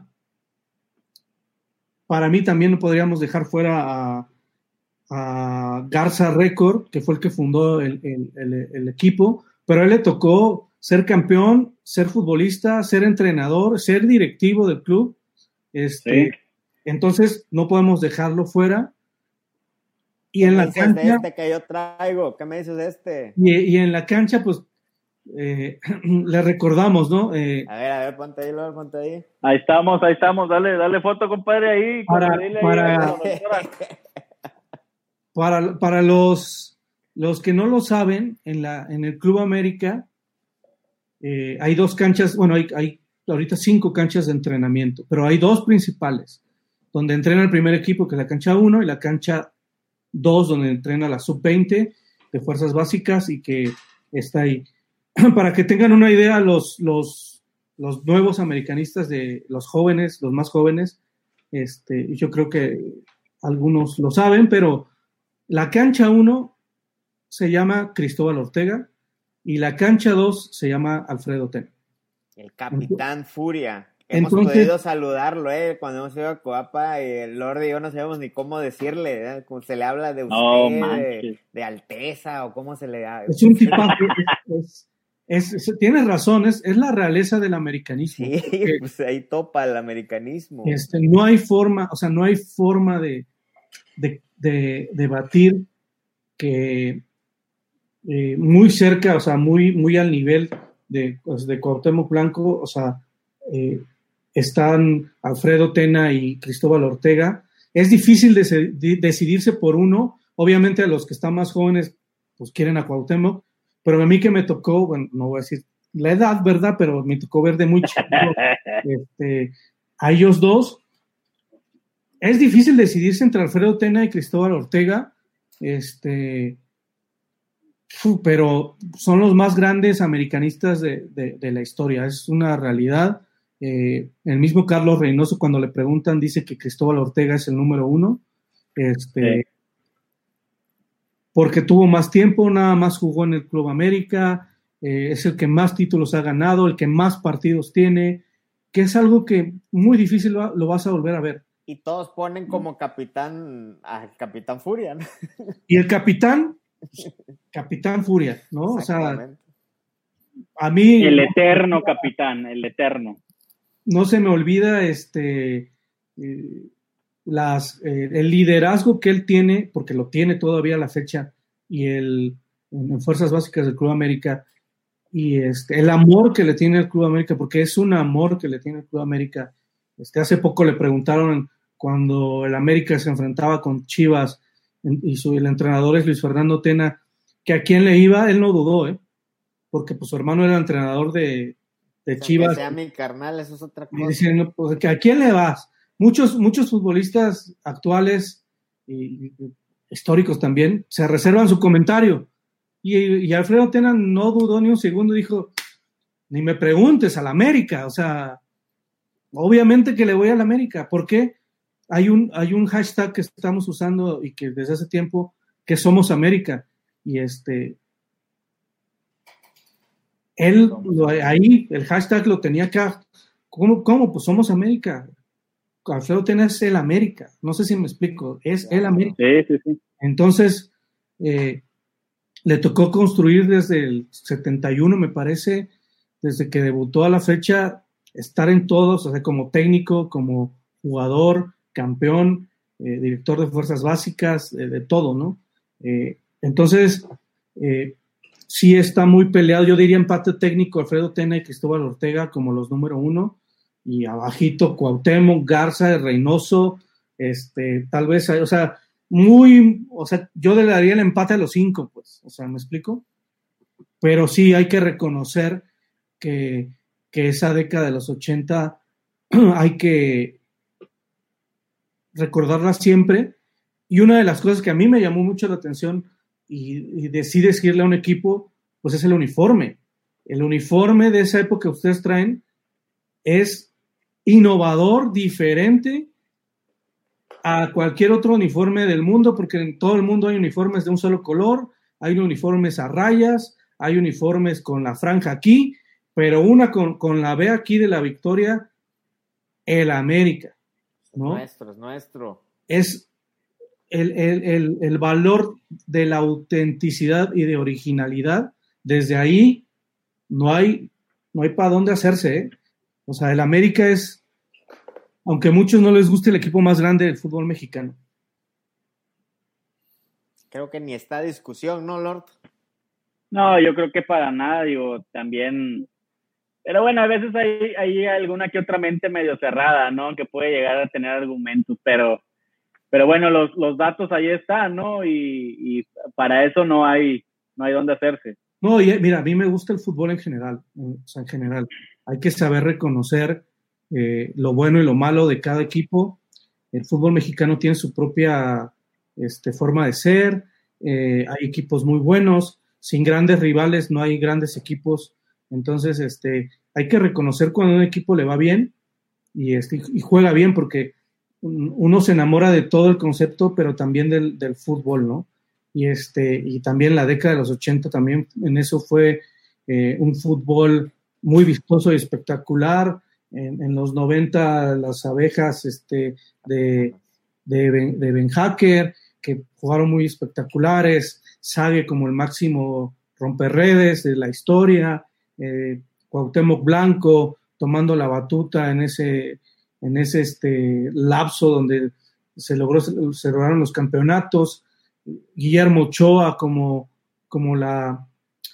para mí también no podríamos dejar fuera a Garza Record, que fue el que fundó el equipo, pero a él le tocó ser campeón, ser futbolista, ser entrenador, ser directivo del club. Sí. Entonces no podemos dejarlo fuera. Y en la cancha, de que yo traigo? ¿Qué me dices de este? Y en la cancha, pues, le recordamos, ¿no? A ver, ponte ahí, Lord, ponte ahí. Ahí estamos, dale foto, compadre, ahí. Para los que no lo saben, en el Club América hay dos canchas, bueno, hay ahorita 5 canchas de entrenamiento, pero hay 2 principales, donde entrena el primer equipo, que es la cancha 1, y la cancha 2, donde entrena la sub-20 de fuerzas básicas y que está ahí. Para que tengan una idea, los nuevos americanistas, de los jóvenes, los más jóvenes, yo creo que algunos lo saben, pero la cancha 1 se llama Cristóbal Ortega y la cancha 2 se llama Alfredo Tena. El Capitán Furia. Hemos podido saludarlo, cuando hemos ido a Coapa, y el Lord y yo no sabemos ni cómo decirle, como se le habla de usted, de Alteza, o cómo se le da. Es un tipazo, tienes razón, es la realeza del americanismo. Sí, pues ahí topa el americanismo. No hay forma, de debatir que muy cerca, o sea, muy al nivel de Cuauhtémoc Blanco, o sea, están Alfredo Tena y Cristóbal Ortega. Es difícil decidirse por uno. Obviamente a los que están más jóvenes pues quieren a Cuauhtémoc, pero a mí que me tocó, bueno, no voy a decir la edad, ¿verdad? Pero me tocó ver de muy chico a ellos dos. Es difícil decidirse entre Alfredo Tena y Cristóbal Ortega, pero son los más grandes americanistas de la historia. Es una realidad. El mismo Carlos Reynoso, cuando le preguntan, dice que Cristóbal Ortega es el número 1. Sí. Porque tuvo más tiempo, nada más jugó en el Club América, es el que más títulos ha ganado, el que más partidos tiene, que es algo que muy difícil lo vas a volver a ver. Y todos ponen como capitán al Capitán Furia, ¿no? Y el Capitán Furia, ¿no? O sea, a mí... El eterno capitán, el eterno. No se me olvida el liderazgo que él tiene, porque lo tiene todavía a la fecha, y en Fuerzas Básicas del Club América, y el amor que le tiene el Club América, porque es un amor que le tiene el Club América. Hace poco le preguntaron cuando el América se enfrentaba con Chivas y el entrenador es Luis Fernando Tena, que a quién le iba, él no dudó, porque pues su hermano era entrenador de Chivas. Que sea mi carnal, eso es otra cosa. Y dicen, pues, ¿a quién le vas? Muchos futbolistas actuales y históricos también se reservan su comentario. Y Alfredo Tena no dudó ni un segundo, dijo, ni me preguntes, al América. O sea, obviamente que le voy al América. ¿Por qué? Hay un hashtag que estamos usando y que desde hace tiempo, que Somos América. Y él ahí, el hashtag lo tenía acá. ¿Cómo? Pues Somos América. Alfredo Tena es el América. No sé si me explico. Es el América. Sí. Entonces, le tocó construir desde el 71, me parece, desde que debutó a la fecha, estar en todos, o sea, como técnico, como jugador, campeón, director de Fuerzas Básicas, de todo, ¿no? Entonces, sí está muy peleado. Yo diría empate técnico Alfredo Tena y Cristóbal Ortega como los número 1, y abajito Cuauhtémoc, Garza, Reynoso, tal vez, o sea, yo le daría el empate a los 5, pues, o sea, ¿me explico? Pero sí hay que reconocer que esa década de los 80 hay que recordarla siempre, y una de las cosas que a mí me llamó mucho la atención y decidí decirle a un equipo, pues es el uniforme. El uniforme de esa época que ustedes traen es innovador, diferente a cualquier otro uniforme del mundo, porque en todo el mundo hay uniformes de un solo color, hay uniformes a rayas, hay uniformes con la franja aquí, pero una con la B aquí de la victoria, el América, ¿no? Es nuestro. Es el valor de la autenticidad y de originalidad. Desde ahí no hay para dónde hacerse, ¿eh? O sea, el América es, aunque a muchos no les guste, el equipo más grande del fútbol mexicano. Creo que ni está discusión, ¿no, Lord? No, yo creo que para nada, también. Pero bueno, a veces hay alguna que otra mente medio cerrada, ¿no? Que puede llegar a tener argumentos, pero bueno, los datos ahí están, ¿no? Y para eso no hay dónde hacerse. No, y mira, a mí me gusta el fútbol en general, o sea, en general. Hay que saber reconocer lo bueno y lo malo de cada equipo. El fútbol mexicano tiene su propia forma de ser. Hay equipos muy buenos. Sin grandes rivales no hay grandes equipos. Entonces, hay que reconocer cuando a un equipo le va bien y juega bien, porque uno se enamora de todo el concepto, pero también del fútbol, ¿no? Y también la década de los 80 también en eso fue un fútbol muy vistoso y espectacular. En los 90 las abejas de Ben Hacker, que jugaron muy espectaculares, Sague como el máximo romperredes de la historia, Cuauhtémoc Blanco tomando la batuta en ese lapso donde se lograron los campeonatos, Guillermo Ochoa como la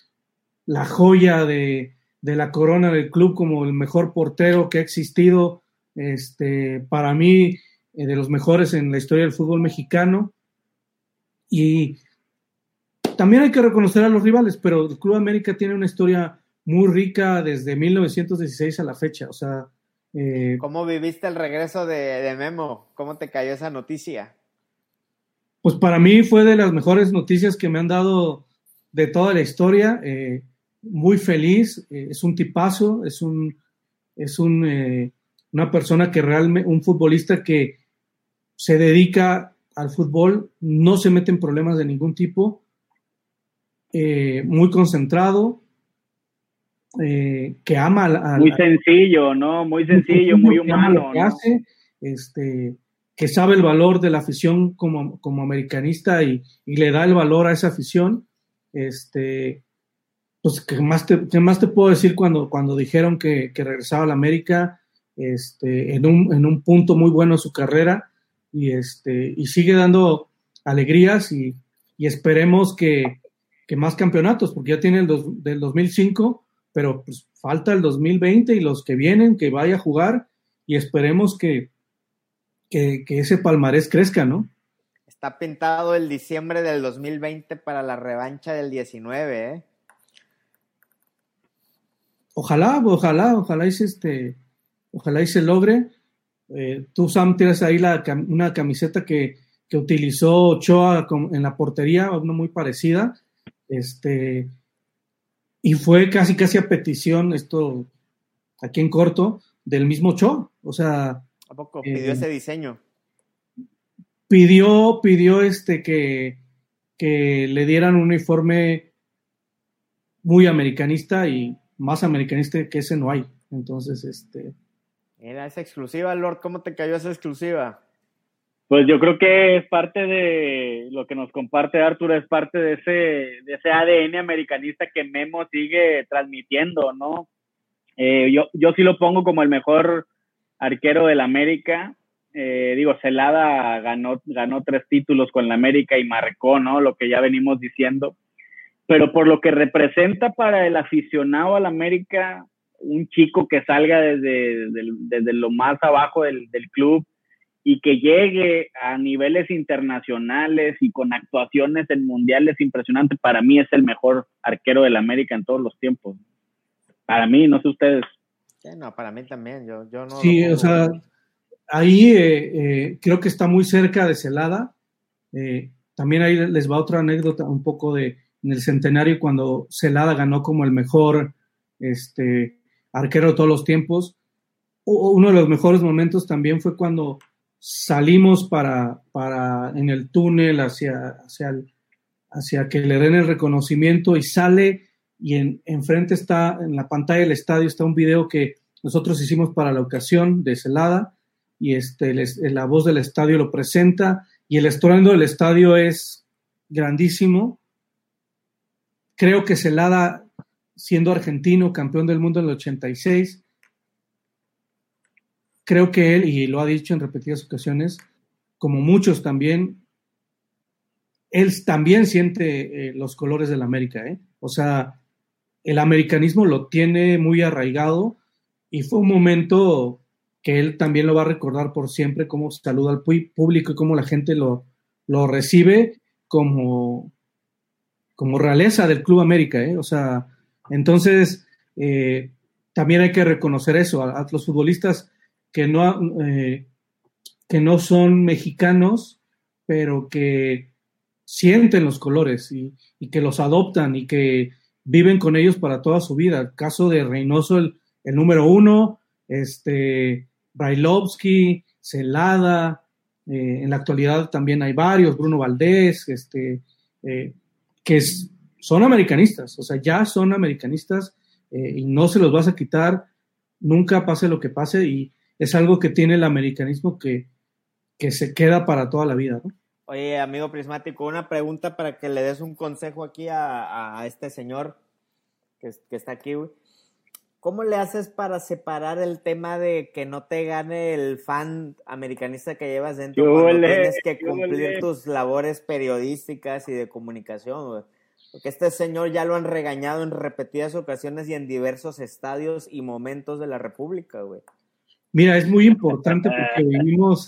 joya de la corona del club, como el mejor portero que ha existido, para mí, de los mejores en la historia del fútbol mexicano. Y también hay que reconocer a los rivales, pero el Club América tiene una historia muy rica desde 1916 a la fecha. O sea, ¿cómo viviste el regreso de Memo? ¿Cómo te cayó esa noticia? Pues para mí fue de las mejores noticias que me han dado de toda la historia. Muy feliz, es un tipazo, es una persona que realmente, un futbolista que se dedica al fútbol, no se mete en problemas de ningún tipo, muy concentrado, que ama muy sencillo, ¿no? Muy sencillo, muy humano, que ¿no? hace, que sabe el valor de la afición como americanista y le da el valor a esa afición. Pues, ¿qué más te puedo decir cuando dijeron que regresaba a la América, en un punto muy bueno de su carrera, y sigue dando alegrías, y esperemos que más campeonatos, porque ya tiene del 2005, pero pues falta el 2020 y los que vienen, que vaya a jugar, y esperemos que ese palmarés crezca, ¿no? Está pintado el diciembre del 2020 para la revancha del 19, ¿eh? Ojalá y se logre. Tú, Sam, tienes ahí una camiseta que utilizó Ochoa en la portería, una muy parecida, y fue casi a petición, esto aquí en corto, del mismo Ochoa. O sea, ¿a poco pidió ese diseño? Pidió que le dieran un uniforme muy americanista, y más americanista que ese no hay. Entonces, Mira, esa exclusiva, Lord, ¿cómo te cayó esa exclusiva? Pues yo creo que es parte de lo que nos comparte Arturo, es parte de ese ADN americanista que Memo sigue transmitiendo, ¿no? Yo sí lo pongo como el mejor arquero del América. Celada ganó 3 títulos con la América y marcó, ¿no? Lo que ya venimos diciendo. Pero por lo que representa para el aficionado al América, un chico que salga desde lo más abajo del club y que llegue a niveles internacionales y con actuaciones en mundiales impresionantes, para mí es el mejor arquero del América en todos los tiempos. Para mí, no sé ustedes. Sí, no, para mí también. Yo no. Sí, o sea, ahí creo que está muy cerca de Celada. También ahí les va otra anécdota un poco en el centenario, cuando Celada ganó como el mejor arquero de todos los tiempos. Uno de los mejores momentos también fue cuando salimos para en el túnel hacia que le den el reconocimiento, y sale, y enfrente está, en la pantalla del estadio, está un video que nosotros hicimos para la ocasión de Celada, y la voz del estadio lo presenta, y el estruendo del estadio es grandísimo. Creo que Celada, siendo argentino, campeón del mundo en el 86, creo que él, y lo ha dicho en repetidas ocasiones, como muchos también, él también siente los colores del América, ¿eh? O sea, el americanismo lo tiene muy arraigado, y fue un momento que él también lo va a recordar por siempre, cómo saluda al público y cómo la gente lo recibe como realeza del Club América, ¿eh? O sea, entonces también hay que reconocer eso a los futbolistas que no son mexicanos, pero que sienten los colores y que los adoptan y que viven con ellos para toda su vida. El caso de Reynoso, el número 1, Brailovsky, Celada, en la actualidad también hay varios, Bruno Valdés, que son americanistas, o sea, ya son americanistas, y no se los vas a quitar nunca, pase lo que pase, y es algo que tiene el americanismo que se queda para toda la vida, ¿no? Oye, amigo prismático, una pregunta para que le des un consejo aquí a este señor que está aquí, güey. ¿Cómo le haces para separar el tema de que no te gane el fan americanista que llevas dentro cuando tienes que cumplir tus labores periodísticas y de comunicación, güey? Porque este señor ya lo han regañado en repetidas ocasiones y en diversos estadios y momentos de la República, güey. Mira, es muy importante porque vivimos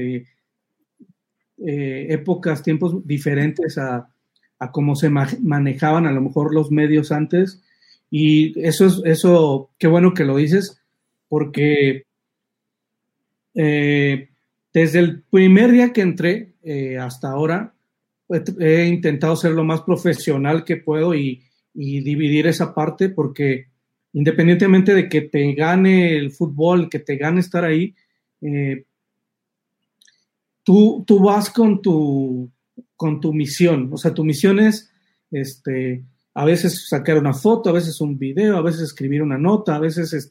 épocas, tiempos diferentes a cómo se manejaban a lo mejor los medios antes, y eso qué bueno que lo dices, porque desde el primer día que entré hasta ahora he intentado ser lo más profesional que puedo y dividir esa parte, porque independientemente de que te gane el fútbol, que te gane estar ahí, tú vas con tu misión. O sea, tu misión es a veces sacar una foto, a veces un video, a veces escribir una nota, a veces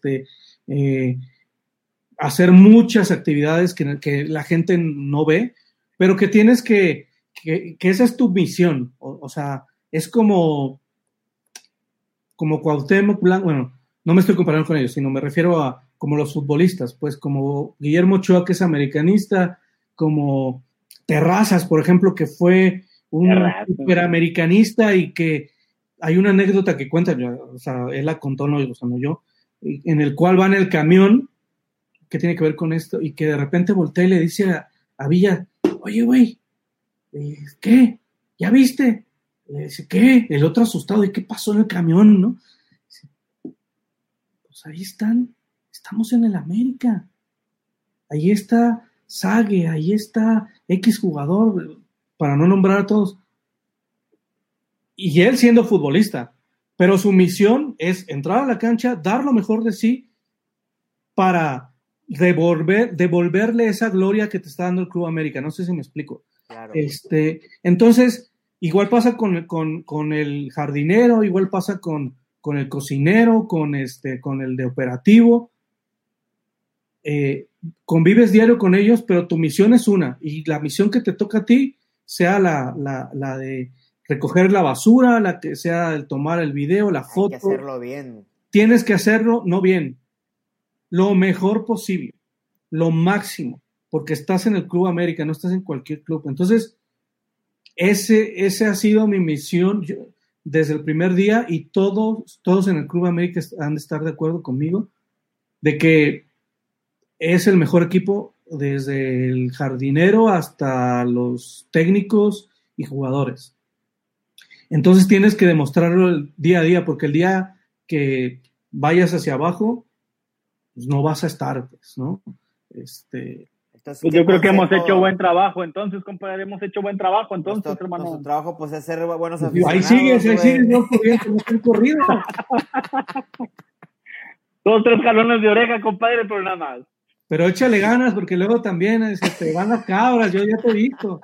hacer muchas actividades que la gente no ve, pero que tienes que esa es tu misión. O sea, es como Cuauhtémoc Blanco, bueno, no me estoy comparando con ellos, sino me refiero a como los futbolistas, pues como Guillermo Ochoa, que es americanista, como Terrazas, por ejemplo, que fue un superamericanista y que hay una anécdota que cuenta, o sea, él la contó, no yo, en el cual va en el camión, que tiene que ver con esto, y que de repente voltea y le dice a Villa, oye, güey, ¿qué? ¿Ya viste? Le dice, ¿qué? El otro asustado, ¿y qué pasó en el camión, no? Dice, pues ahí estamos en el América. Ahí está Sague, ahí está X jugador, para no nombrar a todos. Y él siendo futbolista, pero su misión es entrar a la cancha, dar lo mejor de sí para devolverle esa gloria que te está dando el Club América. No sé si me explico. Claro. Entonces, igual pasa con el jardinero, igual pasa con el cocinero, con el de operativo. Convives diario con ellos, pero tu misión es una, y la misión que te toca a ti sea la de recoger la basura, la que sea el tomar el video, la foto. Hay que hacerlo bien. Tienes que hacerlo, no bien, lo mejor posible, lo máximo, porque estás en el Club América, no estás en cualquier club. Entonces, ese ha sido mi misión desde el primer día, y todos en el Club América han de estar de acuerdo conmigo de que es el mejor equipo, desde el jardinero hasta los técnicos y jugadores. Entonces tienes que demostrarlo el día a día, porque el día que vayas hacia abajo, pues no vas a estar, pues, ¿no? Entonces, pues yo creo que hemos hecho buen trabajo, entonces, compadre, hemos hecho buen trabajo, entonces, hermano. Nuestro trabajo, pues, es ser buenos aficionados. Ahí sigues, no estoy corrido. 2, 3 jalones de oreja, compadre, pero nada más. Pero échale ganas, porque luego también te van las cabras, yo ya te he visto.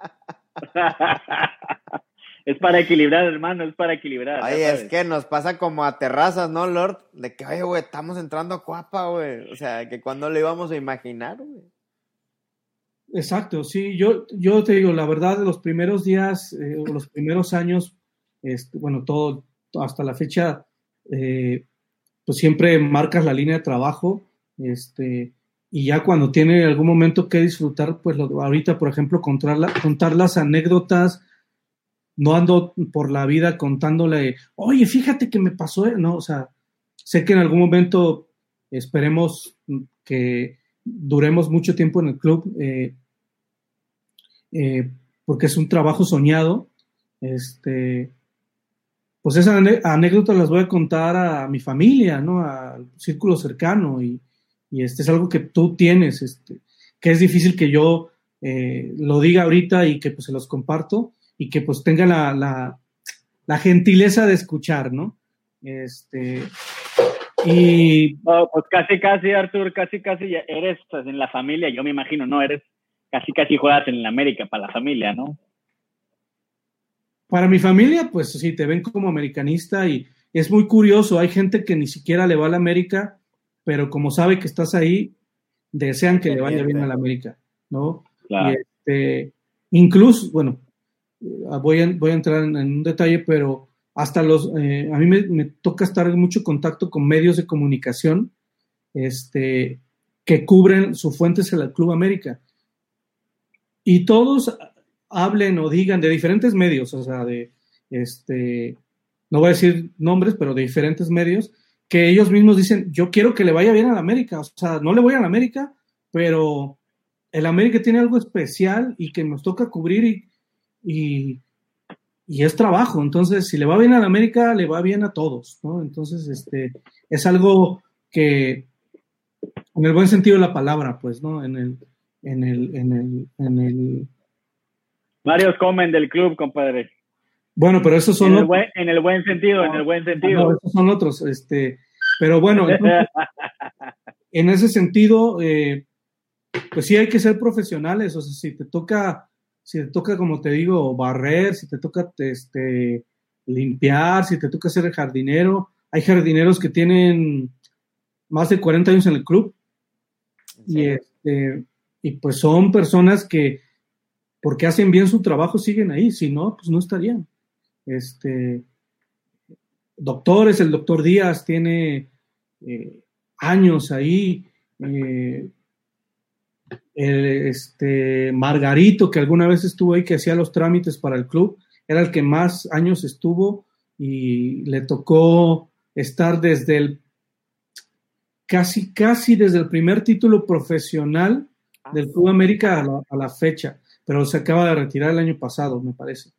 Es para equilibrar, hermano, es para equilibrar. Oye, es que nos pasa como a Terrazas, ¿no, Lord? De que, oye, güey, estamos entrando a Cuapa, güey. O sea, que cuando lo íbamos a imaginar, güey. Exacto, sí. Yo te digo, la verdad, de los primeros días, los primeros años, bueno, todo hasta la fecha, pues siempre marcas la línea de trabajo, y ya cuando tiene algún momento que disfrutar, pues ahorita, por ejemplo, contar las anécdotas. No ando por la vida contándole, oye, fíjate que me pasó, no, o sea, sé que en algún momento esperemos que duremos mucho tiempo en el club, porque es un trabajo soñado. Pues esas anécdotas las voy a contar a mi familia, ¿no? Al círculo cercano, y es algo que tú tienes, que es difícil que yo lo diga ahorita y que pues se los comparto, y que pues tenga la gentileza de escuchar, ¿no? Y pues casi, Artur, casi ya eres, pues, en la familia, yo me imagino, ¿no? Eres casi juegas en el América para la familia, ¿no? Para mi familia, pues sí, te ven como americanista, y es muy curioso, hay gente que ni siquiera le va a la América, pero como sabe que estás ahí, desean que le vaya bien a la América, ¿no? Claro. Y incluso, bueno, voy a entrar en un detalle, pero hasta a mí me toca estar en mucho contacto con medios de comunicación que cubren, su fuente es el Club América, y todos hablen o digan de diferentes medios, o sea, no voy a decir nombres, pero de diferentes medios, que ellos mismos dicen, yo quiero que le vaya bien a la América, o sea, no le voy a la América, pero el América tiene algo especial y que nos toca cubrir, y es trabajo. Entonces, si le va bien a la América, le va bien a todos, ¿no? Entonces, es algo que, en el buen sentido de la palabra, pues, ¿no? En el Varios comen del club, compadre. Bueno, pero esos son en el buen sentido. No, esos son otros, pero bueno, entonces, en ese sentido, pues sí hay que ser profesionales. O sea, si te toca, como te digo, barrer, si te toca limpiar, si te toca ser jardinero, hay jardineros que tienen más de 40 años en el club. Y pues son personas que, porque hacen bien su trabajo, siguen ahí. Si no, pues no estarían. Doctores, el doctor Díaz tiene años ahí. Margarito, que alguna vez estuvo ahí, que hacía los trámites para el club, era el que más años estuvo y le tocó estar desde casi desde el primer título profesional del Club América a la fecha, pero se acaba de retirar el año pasado, me parece.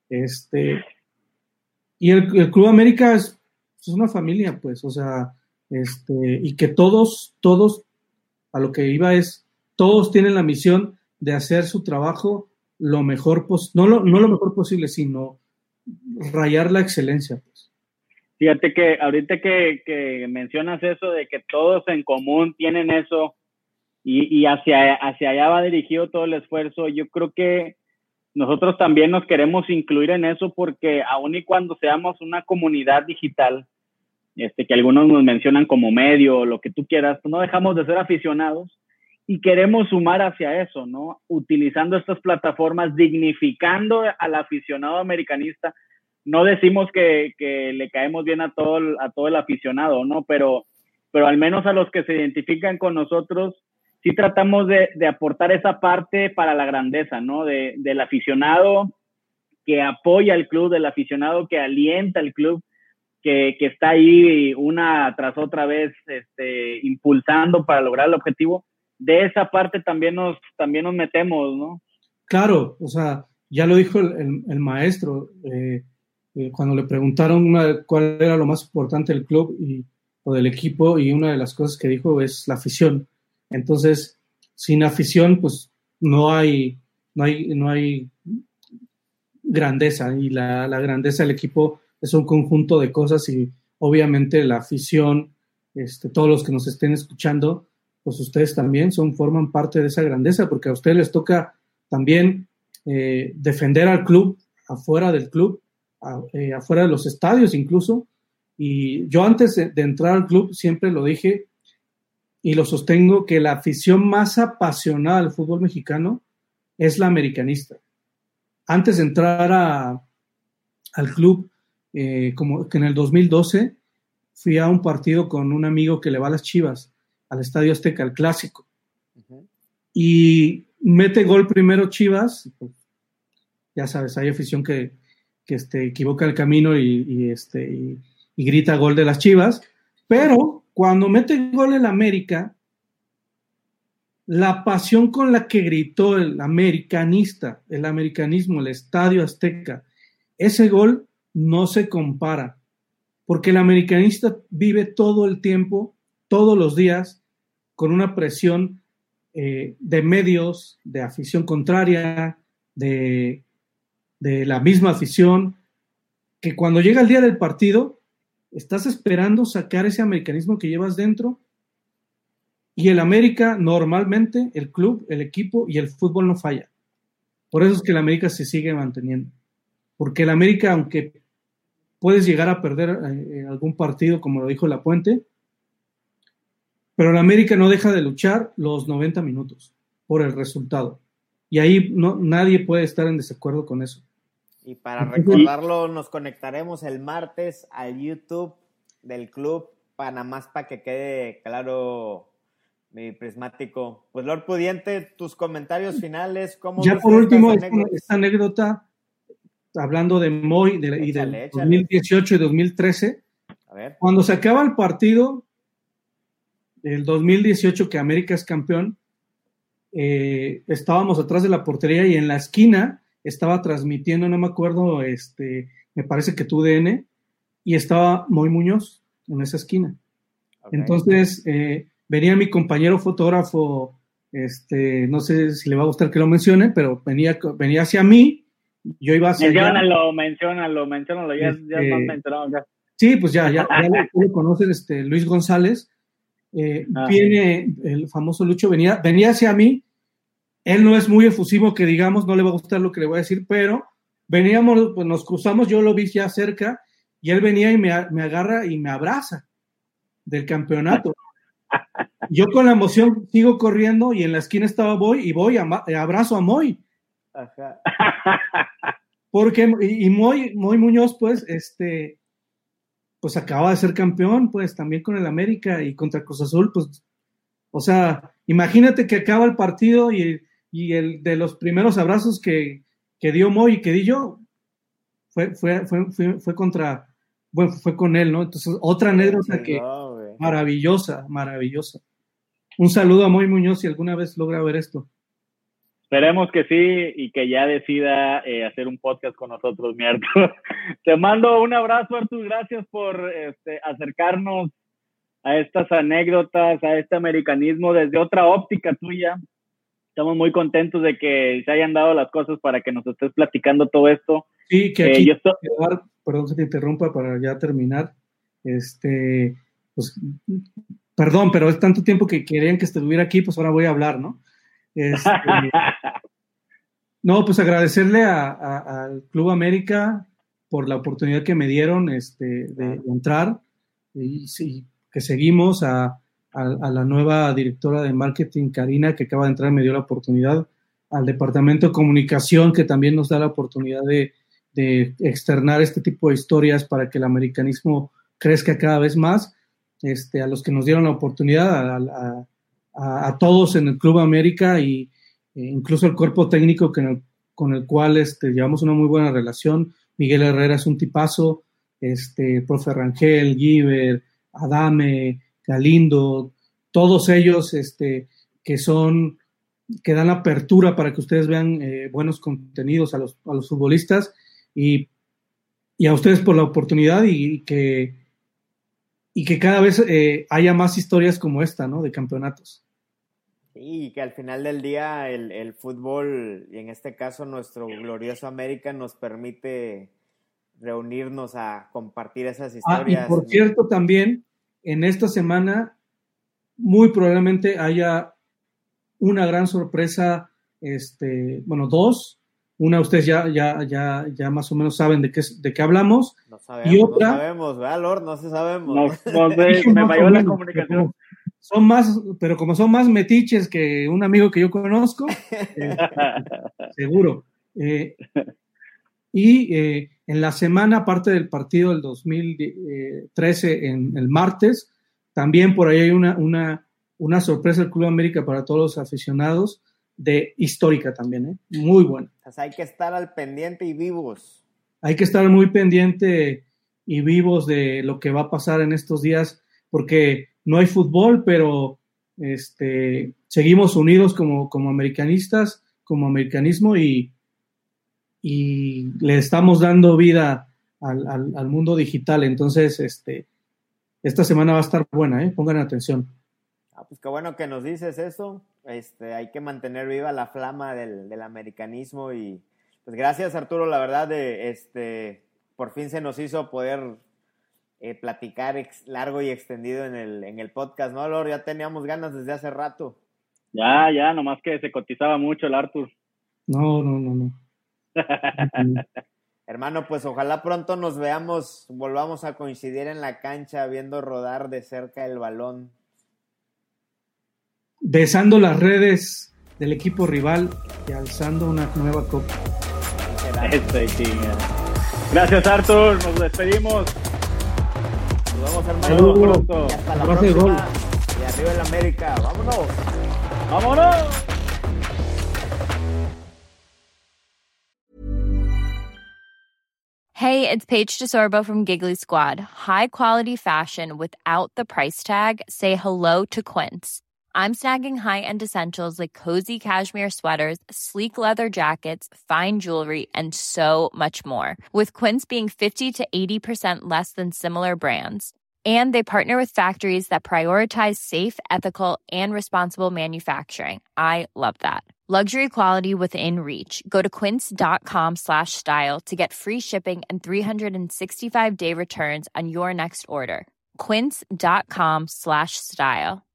Y el Club América es una familia, pues, o sea, y que todos, a lo que iba es, todos tienen la misión de hacer su trabajo lo mejor no lo mejor posible, sino rayar la excelencia, pues. Fíjate que ahorita que mencionas eso de que todos en común tienen eso y hacia allá va dirigido todo el esfuerzo, yo creo que nosotros también nos queremos incluir en eso porque aun y cuando seamos una comunidad digital, que algunos nos mencionan como medio o lo que tú quieras, no dejamos de ser aficionados y queremos sumar hacia eso, ¿no? Utilizando estas plataformas, dignificando al aficionado americanista. No decimos que le caemos bien a todo el aficionado, ¿no? Pero al menos a los que se identifican con nosotros, sí tratamos de aportar esa parte para la grandeza, ¿no? Del aficionado que apoya al club, del aficionado que alienta al club, que está ahí una tras otra vez impulsando para lograr el objetivo. De esa parte también nos metemos, ¿no? Claro, o sea, ya lo dijo el maestro, cuando le preguntaron cuál era lo más importante del club o del equipo, y una de las cosas que dijo es la afición. Entonces, sin afición, pues no hay grandeza, y la grandeza del equipo es un conjunto de cosas, y obviamente la afición, todos los que nos estén escuchando, pues ustedes también forman parte de esa grandeza, porque a ustedes les toca también defender al club, afuera del club, afuera de los estadios incluso. Y yo antes de entrar al club siempre lo dije y lo sostengo, que la afición más apasionada del fútbol mexicano es la americanista. Antes de entrar al club, como que en el 2012 fui a un partido con un amigo que le va a las Chivas, al Estadio Azteca, el clásico. Uh-huh. Y mete gol primero Chivas, pues, ya sabes, hay afición que equivoca el camino y grita gol de las Chivas, pero cuando mete gol el América, la pasión con la que gritó el americanismo, el Estadio Azteca, ese gol no se compara, porque el americanista vive todo el tiempo, todos los días, con una presión de medios, de afición contraria, de la misma afición, que cuando llega el día del partido, estás esperando sacar ese americanismo que llevas dentro, y el América, normalmente, el club, el equipo y el fútbol no falla. Por eso es que el América se sigue manteniendo. Porque el América, aunque puedes llegar a perder algún partido, como lo dijo Lapuente, pero el América no deja de luchar los 90 minutos por el resultado. Y ahí nadie puede estar en desacuerdo con eso. Y para recordarlo, nos conectaremos el martes al YouTube del club, para que quede claro, mi prismático. Pues, Lord Pudiente, tus comentarios finales. ¿Cómo ya por último, esta anécdota, hablando de Moy y del 2018 y 2013, a ver. Cuando se acaba el partido del 2018, que América es campeón, estábamos atrás de la portería y en la esquina estaba transmitiendo, no me acuerdo, me parece que TUDN, y estaba Moy Muñoz en esa esquina. Okay. Entonces, venía mi compañero fotógrafo, no sé si le va a gustar que lo mencione, pero venía hacia mí, yo iba hacia Menciónalo, ya es más mencionado. Ya. Sí, pues ya lo conocen, Luis González. viene el famoso Lucho, venía hacia mí. Él no es muy efusivo, que digamos, no le va a gustar lo que le voy a decir, pero veníamos, pues nos cruzamos, yo lo vi ya cerca, y él venía y me agarra y me abraza del campeonato. Yo con la emoción sigo corriendo, y en la esquina estaba voy, abrazo a Moy. Ajá. Porque, y Moy Muñoz, pues, pues acaba de ser campeón, pues, también con el América y contra Cruz Azul, pues, o sea, imagínate que acaba el partido y el de los primeros abrazos que dio Moy y que di yo, fue con él, ¿no? Entonces, otra anécdota que maravillosa. Un saludo a Moy Muñoz si alguna vez logra ver esto. Esperemos que sí y que ya decida hacer un podcast con nosotros, mi Artur. Te mando un abrazo, Artur. Gracias por acercarnos a estas anécdotas, a este americanismo desde otra óptica tuya. Estamos muy contentos de que se hayan dado las cosas para que nos estés platicando todo esto. Sí, que aquí, perdón que te interrumpa para ya terminar. Pues, perdón, pero es tanto tiempo que querían que estuviera aquí, pues ahora voy a hablar, ¿no? No, pues agradecerle al Club América por la oportunidad que me dieron de entrar, y sí, que seguimos a la nueva directora de marketing, Karina, que acaba de entrar, me dio la oportunidad, al departamento de comunicación, que también nos da la oportunidad de externar este tipo de historias para que el americanismo crezca cada vez más, a los que nos dieron la oportunidad, a todos en el Club América, y incluso el cuerpo técnico con el cual llevamos una muy buena relación. Miguel Herrera es un tipazo, profe Rangel, Giver, Adame, Galindo, todos ellos que dan apertura para que ustedes vean buenos contenidos a los futbolistas, y a ustedes por la oportunidad, y que cada vez haya más historias como esta, ¿no? De campeonatos. Sí, y que al final del día el fútbol, y en este caso nuestro glorioso América, nos permite reunirnos a compartir esas historias. Y por cierto, también en esta semana muy probablemente haya una gran sorpresa, dos. Una, ustedes ya más o menos saben de qué hablamos. No sabemos, y otra, no sabemos, ¿verdad, Lord? No sabemos. Me falló la comunicación. Son más, pero como son más metiches que un amigo que yo conozco, seguro. En la semana, aparte del partido del 2013, en el martes, también por ahí hay una sorpresa del Club América para todos los aficionados, histórica también, muy buena. Pues hay que estar al pendiente y vivos. Hay que estar muy pendiente y vivos de lo que va a pasar en estos días, porque no hay fútbol, pero seguimos unidos como americanistas, como americanismo, y le estamos dando vida al mundo digital. Entonces, esta semana va a estar buena, pongan atención. Pues qué bueno que nos dices eso. Hay que mantener viva la flama del americanismo, y pues gracias, Arturo, la verdad, por fin se nos hizo poder platicar largo y extendido en el podcast, ¿no, Lord? Ya teníamos ganas desde hace rato. Ya, nomás que se cotizaba mucho el Artur. No. Hermano, pues ojalá pronto nos volvamos a coincidir en la cancha, viendo rodar de cerca el balón, besando las redes del equipo rival y alzando una nueva copa. Gracias, Artur, nos despedimos. Nos vemos, hermano, pronto. Y hasta la próxima. Gol. Y arriba el América. ¡Vámonos! ¡Vámonos! Hey, it's Paige DeSorbo from Giggly Squad. High quality fashion without the price tag. Say hello to Quince. I'm snagging high-end essentials like cozy cashmere sweaters, sleek leather jackets, fine jewelry, and so much more. With Quince being 50 to 80% less than similar brands. And they partner with factories that prioritize safe, ethical, and responsible manufacturing. I love that. Luxury quality within reach. Go to quince.com/style to get free shipping and 365-day returns on your next order. quince.com/style.